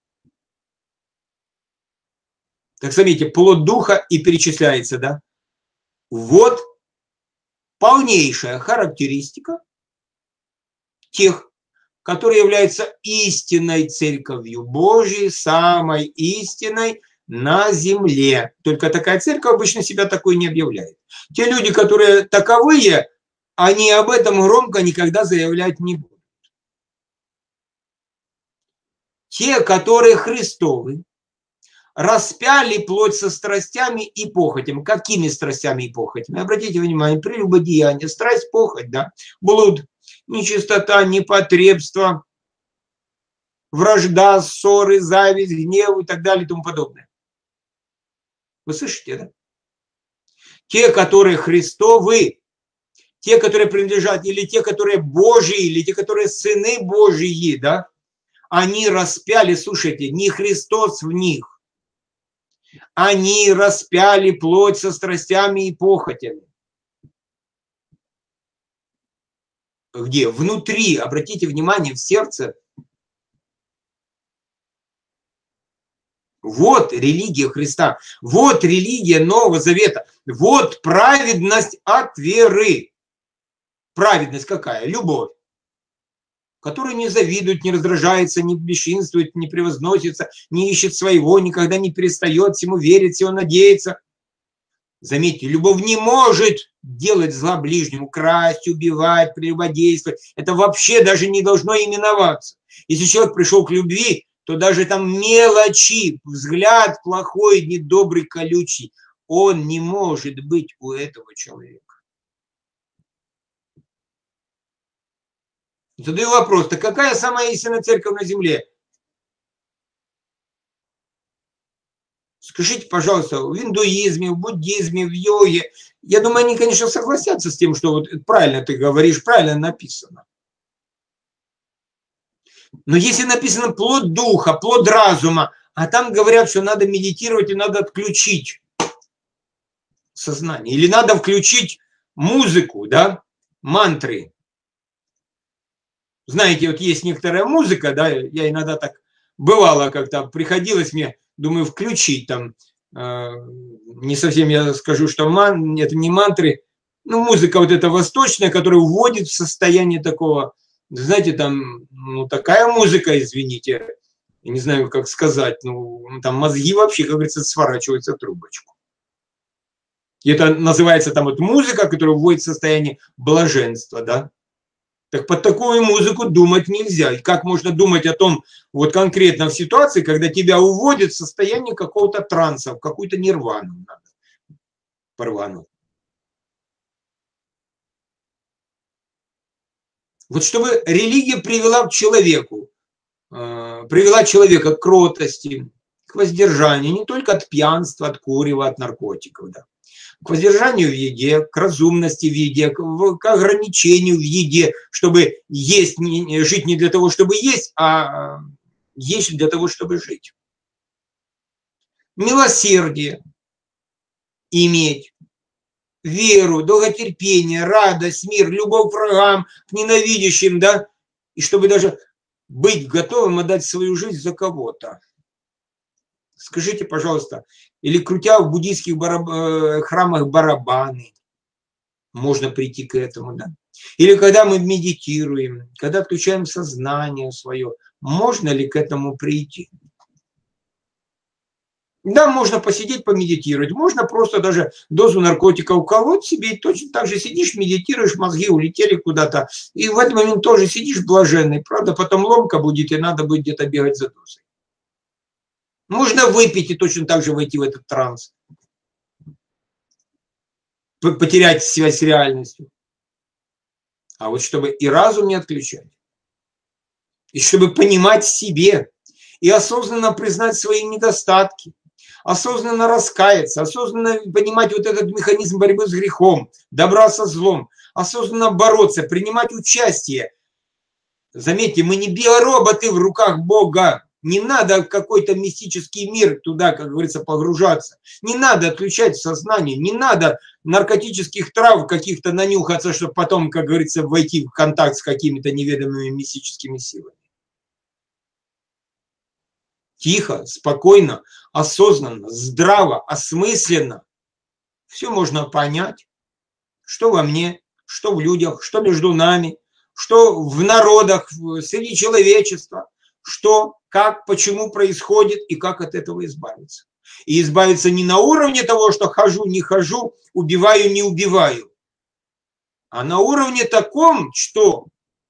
Так заметьте, плод духа и перечисляется, да? Вот полнейшая характеристика тех, которая является истинной Церковью Божией, самой истинной на земле. Только такая церковь обычно себя такой не объявляет. Те люди, которые таковые, они об этом громко никогда заявлять не будут. Те, которые Христовы, распяли плоть со страстями и похотями. Какими страстями и похотями? Обратите внимание, прелюбодеяние, страсть, похоть, да, блуд, нечистота, непотребство, вражда, ссоры, зависть, гнев и так далее и тому подобное. Вы слышите, да? Те, которые Христовы, те, которые принадлежат, или те, которые Божьи, или те, которые сыны Божьи, да, они распяли, слушайте, не Христос в них. Они распяли плоть со страстями и похотями. Где? Внутри, обратите внимание, в сердце. Вот религия Христа, вот религия Нового Завета, вот праведность от веры. Праведность какая? Любовь, которая не завидует, не раздражается, не бесчинствует, не превозносится, не ищет своего, никогда не перестает, всему верит, всего надеется. Заметьте, любовь не может делать зла ближнему, красть, убивать, прелюбодействовать. Это вообще даже не должно именоваться. Если человек пришел к любви, то даже там мелочи, взгляд плохой, недобрый, колючий, он не может быть у этого человека. Задаю вопрос, так какая самая истинная церковь на земле? Скажите, пожалуйста, в индуизме, в буддизме, в йоге, я думаю, они, конечно, согласятся с тем, что вот правильно ты говоришь, правильно написано. Но если написано плод духа, плод разума, а там говорят, что надо медитировать и надо отключить сознание, или надо включить музыку, да, мантры. Знаете, вот есть некоторая музыка, да, я иногда так бывало как-то, приходилось мне, думаю, включить там, не совсем я скажу, что это не мантры, ну, музыка вот эта восточная, которая вводит в состояние такого, знаете, там, ну, такая музыка, извините, я не знаю, как сказать, ну, там мозги вообще, как говорится, сворачиваются в трубочку. И это называется там вот музыка, которая вводит в состояние блаженства, да. Так под такую музыку думать нельзя. И как можно думать о том, вот конкретно в ситуации, когда тебя уводят в состояние какого-то транса, в какую-то нирвану надо порвану. Вот чтобы религия привела к человеку, привела человека к кротости, к воздержанию, не только от пьянства, от курева, от наркотиков, да. К воздержанию в еде, к разумности в еде, к ограничению в еде, чтобы есть, жить не для того, чтобы есть, а есть для того, чтобы жить. Милосердие иметь, веру, долготерпение, радость, мир, любовь к врагам, к ненавидящим, да, и чтобы даже быть готовым отдать свою жизнь за кого-то. Скажите, пожалуйста, или крутя в буддийских храмах барабаны, можно прийти к этому, да? Или когда мы медитируем, когда отключаем сознание свое, можно ли к этому прийти? Да, можно посидеть, помедитировать, можно просто даже дозу наркотика уколоть себе, и точно так же сидишь, медитируешь, мозги улетели куда-то, и в этот момент тоже сидишь блаженный, правда, потом ломка будет, и надо будет где-то бегать за дозой. Можно выпить и точно так же войти в этот транс. Потерять связь с реальностью. А вот чтобы и разум не отключать, и чтобы понимать себе, и осознанно признать свои недостатки, осознанно раскаяться, осознанно понимать вот этот механизм борьбы с грехом, добра со злом, осознанно бороться, принимать участие. Заметьте, мы не биороботы в руках Бога. Не надо в какой-то мистический мир туда, как говорится, погружаться. Не надо отключать сознание, не надо наркотических трав каких-то нанюхаться, чтобы потом, как говорится, войти в контакт с какими-то неведомыми мистическими силами. Тихо, спокойно, осознанно, здраво, осмысленно. Все можно понять, что во мне, что в людях, что между нами. что в народах, среди человечества, что, как, почему происходит и как от этого избавиться. И избавиться не на уровне того, что хожу, не хожу, убиваю, не убиваю, а на уровне таком, что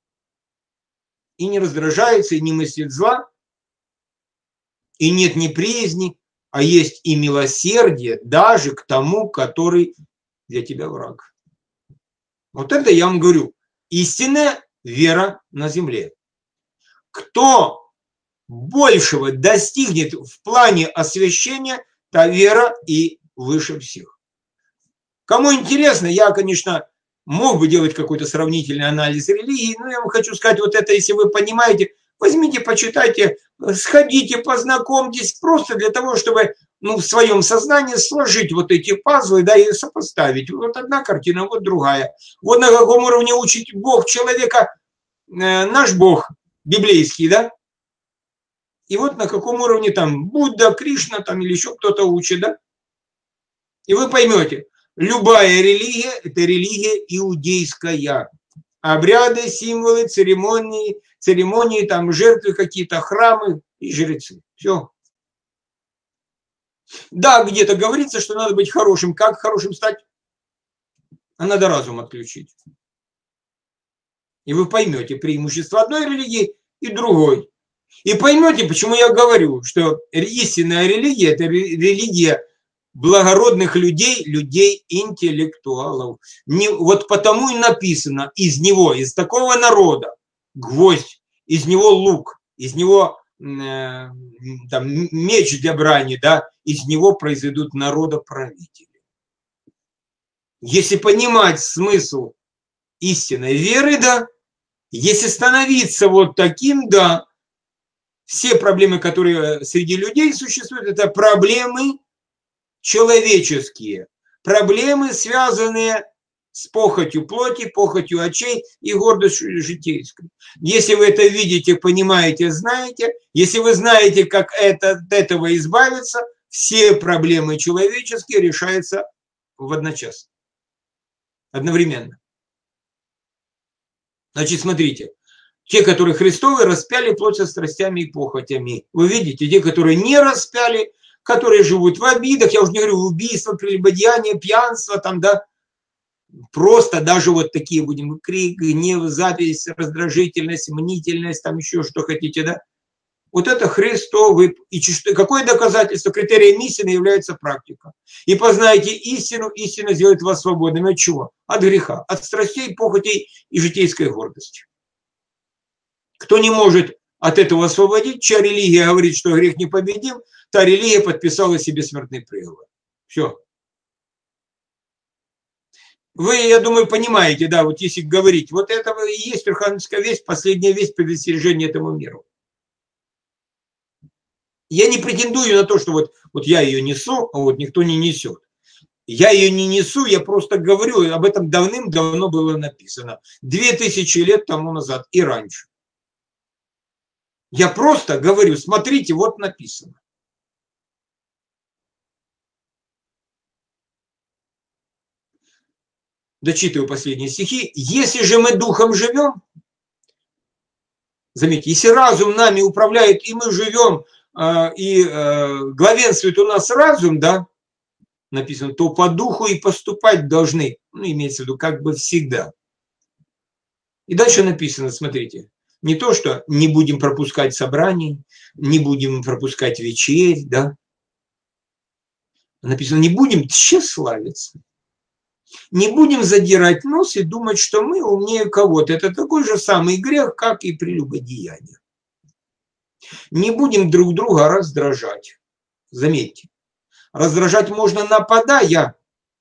и не раздражается, и не мыслит зла, и нет неприязни, а есть и милосердие даже к тому, который для тебя враг. Вот это я вам говорю. Истинная вера на земле. Кто большего достигнет в плане освящения, та вера и выше всех. Кому интересно, я, конечно, мог бы делать какой-то сравнительный анализ религии, но я вам хочу сказать, вот это, если вы понимаете, возьмите, почитайте, сходите, познакомьтесь, просто для того, чтобы в своем сознании сложить вот эти пазлы, да, и сопоставить. Вот одна картина, вот другая. Вот на каком уровне учит Бог человека, наш Бог библейский, да? И вот на каком уровне там Будда, Кришна там или еще кто-то учит, да? И вы поймете, любая религия – это религия иудейская. Обряды, символы, церемонии, там жертвы какие-то, храмы и жрецы. Все. Да, где-то говорится, что надо быть хорошим. Как хорошим стать? А надо разум отключить. И вы поймете преимущество одной религии и другой. И поймете, почему я говорю, что истинная религия – это религия благородных людей, людей интеллектуалов. Вот потому и написано из него, из такого народа, гвоздь, из него лук, из него там, меч для брани, да, из него произойдут народоправители. Если понимать смысл истинной веры, да, если становиться вот таким, да, все проблемы, которые среди людей существуют, это проблемы человеческие, проблемы, связанные с похотью плоти, похотью очей и гордостью житейской. Если вы это видите, понимаете, знаете, если вы знаете, как от этого избавиться, все проблемы человеческие решаются в одночасье, одновременно. Значит, смотрите, те, которые Христовы, распяли плоть со страстями и похотями. Вы видите, те, которые не распяли, которые живут в обидах, я уже не говорю, убийство, прелюбодеяние, пьянство, там, да, просто даже вот такие будем, крик, гнев, зависть, раздражительность, мнительность, там еще что хотите, да. Вот это Христовы. И какое доказательство? Критерием истины является практика. И познайте истину, истина сделает вас свободными от чего? От греха, от страстей, похотей и житейской гордости. Кто не может от этого освободить, чья религия говорит, что грех непобедим, та религия подписала себе смертный приговор. Все. Вы, я думаю, понимаете, да, вот если говорить, вот это и есть Верховенская весть, последняя весть предостережения этому миру. Я не претендую на то, что вот я ее несу, а вот никто не несет. Я ее не несу, я просто говорю, об этом давным-давно было написано. 2000 лет тому назад и раньше. Я просто говорю, смотрите, вот написано. Дочитываю последние стихи. Если же мы духом живем, заметьте, если разум нами управляет, и мы живем, и главенствует у нас разум, да, написано, то по духу и поступать должны, имеется в виду, как бы всегда. И дальше написано, смотрите, не то, что не будем пропускать собраний, не будем пропускать вечерь, да, написано, не будем тщеславиться. Не будем задирать нос и думать, что мы умнее кого-то. Это такой же самый грех, как и прелюбодеяние. Не будем друг друга раздражать. Заметьте, раздражать можно нападая,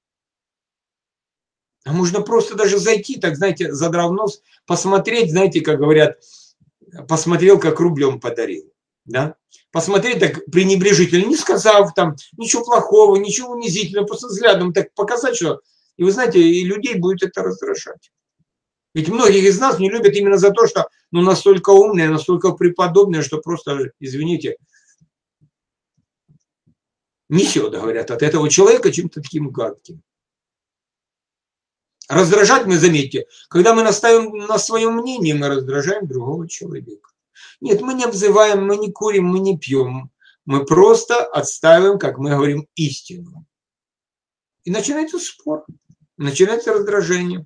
а можно просто даже зайти, так, знаете, задрав нос, посмотреть, знаете, как говорят, посмотрел, как рублем подарил. Да? Посмотреть так пренебрежительно, не сказав там ничего плохого, ничего унизительного, просто взглядом так показать, что... И вы знаете, и людей будет это раздражать. Ведь многих из нас не любят именно за то, что настолько умные, настолько преподобные, что просто, извините, несет, говорят, от этого человека чем-то таким гадким. Раздражать мы, заметьте, когда мы настаиваем на своем мнении, мы раздражаем другого человека. Нет, мы не обзываем, мы не курим, мы не пьем. Мы просто отстаиваем, как мы говорим, истину. И начинается спор, начинается раздражение.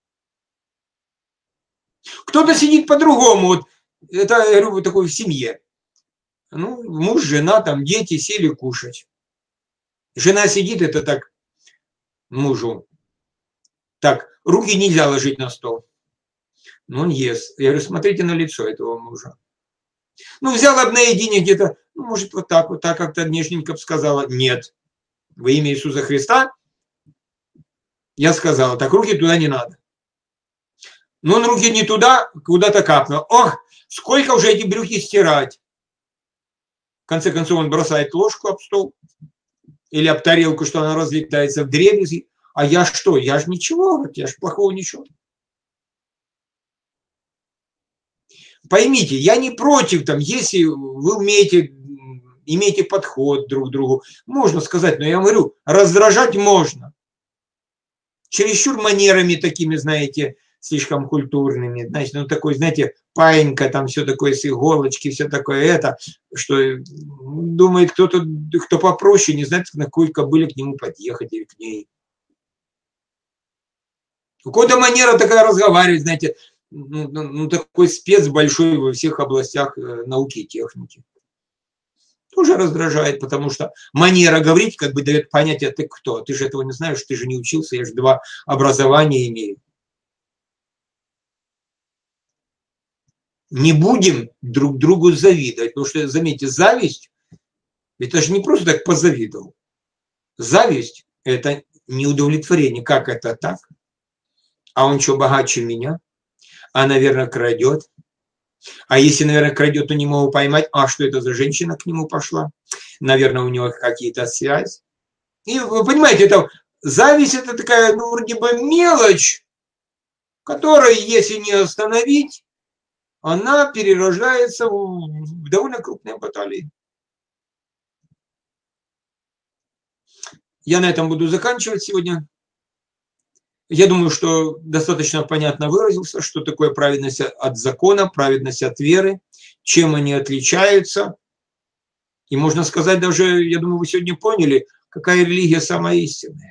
Кто-то сидит по-другому. Вот это, я говорю, такой в семье. Ну, муж, жена, там дети сели кушать. Жена сидит, это так мужу. Так, руки нельзя ложить на стол. Но он ест. Я говорю, смотрите на лицо этого мужа. Ну, взял обнаедине где-то, ну, может, вот так, как-то нежненько сказала. Нет. Во имя Иисуса Христа я сказала, так руки туда не надо. Но он руки не туда, куда-то капнул. Ох, сколько уже эти брюки стирать. В конце концов он бросает ложку об стол или об тарелку, что она разлетается в дребезги. А я что? Я же ничего, я же плохого ничего. Поймите, я не против, там, если вы имеете подход друг к другу, можно сказать, но я говорю, раздражать можно. Чересчур манерами такими, знаете, слишком культурными, значит, ну такой, знаете, паинька, там все такое с иголочки, все такое это, что думает кто-то, кто попроще, не знает, на какой кобыле к нему подъехать или к ней. У кого-то манера такая разговаривать, знаете, ну такой спец большой во всех областях науки и техники. Тоже раздражает, потому что манера говорить как бы дает понятие, ты кто, ты же этого не знаешь, ты же не учился, я же 2 образования имею. Не будем друг другу завидовать, потому что, заметьте, зависть, это же не просто так позавидовал. Зависть – это неудовлетворение. Как это так? А он что, богаче меня? А, наверное, крадет. А если, наверное, крадет, то не могу поймать, а что это за женщина к нему пошла? Наверное, у него какие-то связи. И вы понимаете, это зависть – это такая, ну, вроде бы мелочь, которую, если не остановить, она перерождается в довольно крупные баталии. Я на этом буду заканчивать сегодня. Я думаю, что достаточно понятно выразился, что такое праведность от закона, праведность от веры, чем они отличаются. И можно сказать даже, я думаю, вы сегодня поняли, какая религия самая истинная.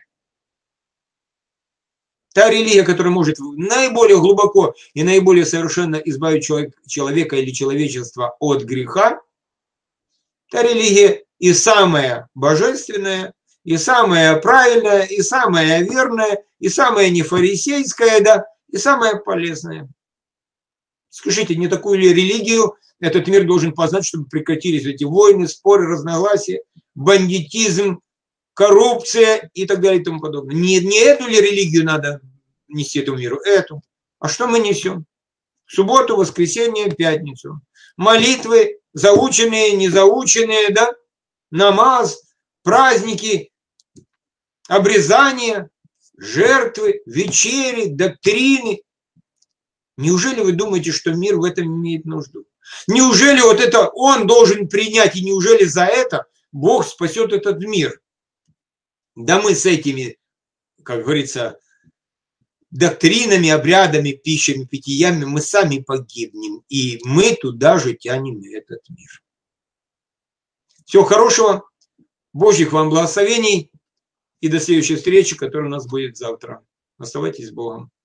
Та религия, которая может наиболее глубоко и наиболее совершенно избавить человека или человечество от греха, та религия и самая божественная, и самая правильная, и самая верная, и самая нефарисейская, да, и самая полезная. Скажите, не такую ли религию этот мир должен познать, чтобы прекратились эти войны, споры, разногласия, бандитизм, коррупция и так далее и тому подобное. Не эту ли религию надо нести этому миру? Эту. А что мы несем? Субботу, воскресенье, пятницу. Молитвы, заученные, незаученные, да? Намаз, праздники, обрезания, жертвы, вечери, доктрины. Неужели вы думаете, что мир в этом имеет нужду? Неужели вот это он должен принять, и неужели за это Бог спасет этот мир? Да мы с этими, как говорится, доктринами, обрядами, пищами, питьями мы сами погибнем, и мы туда же тянем этот мир. Всего хорошего, Божьих вам благословений, и до следующей встречи, которая у нас будет завтра. Оставайтесь с Богом.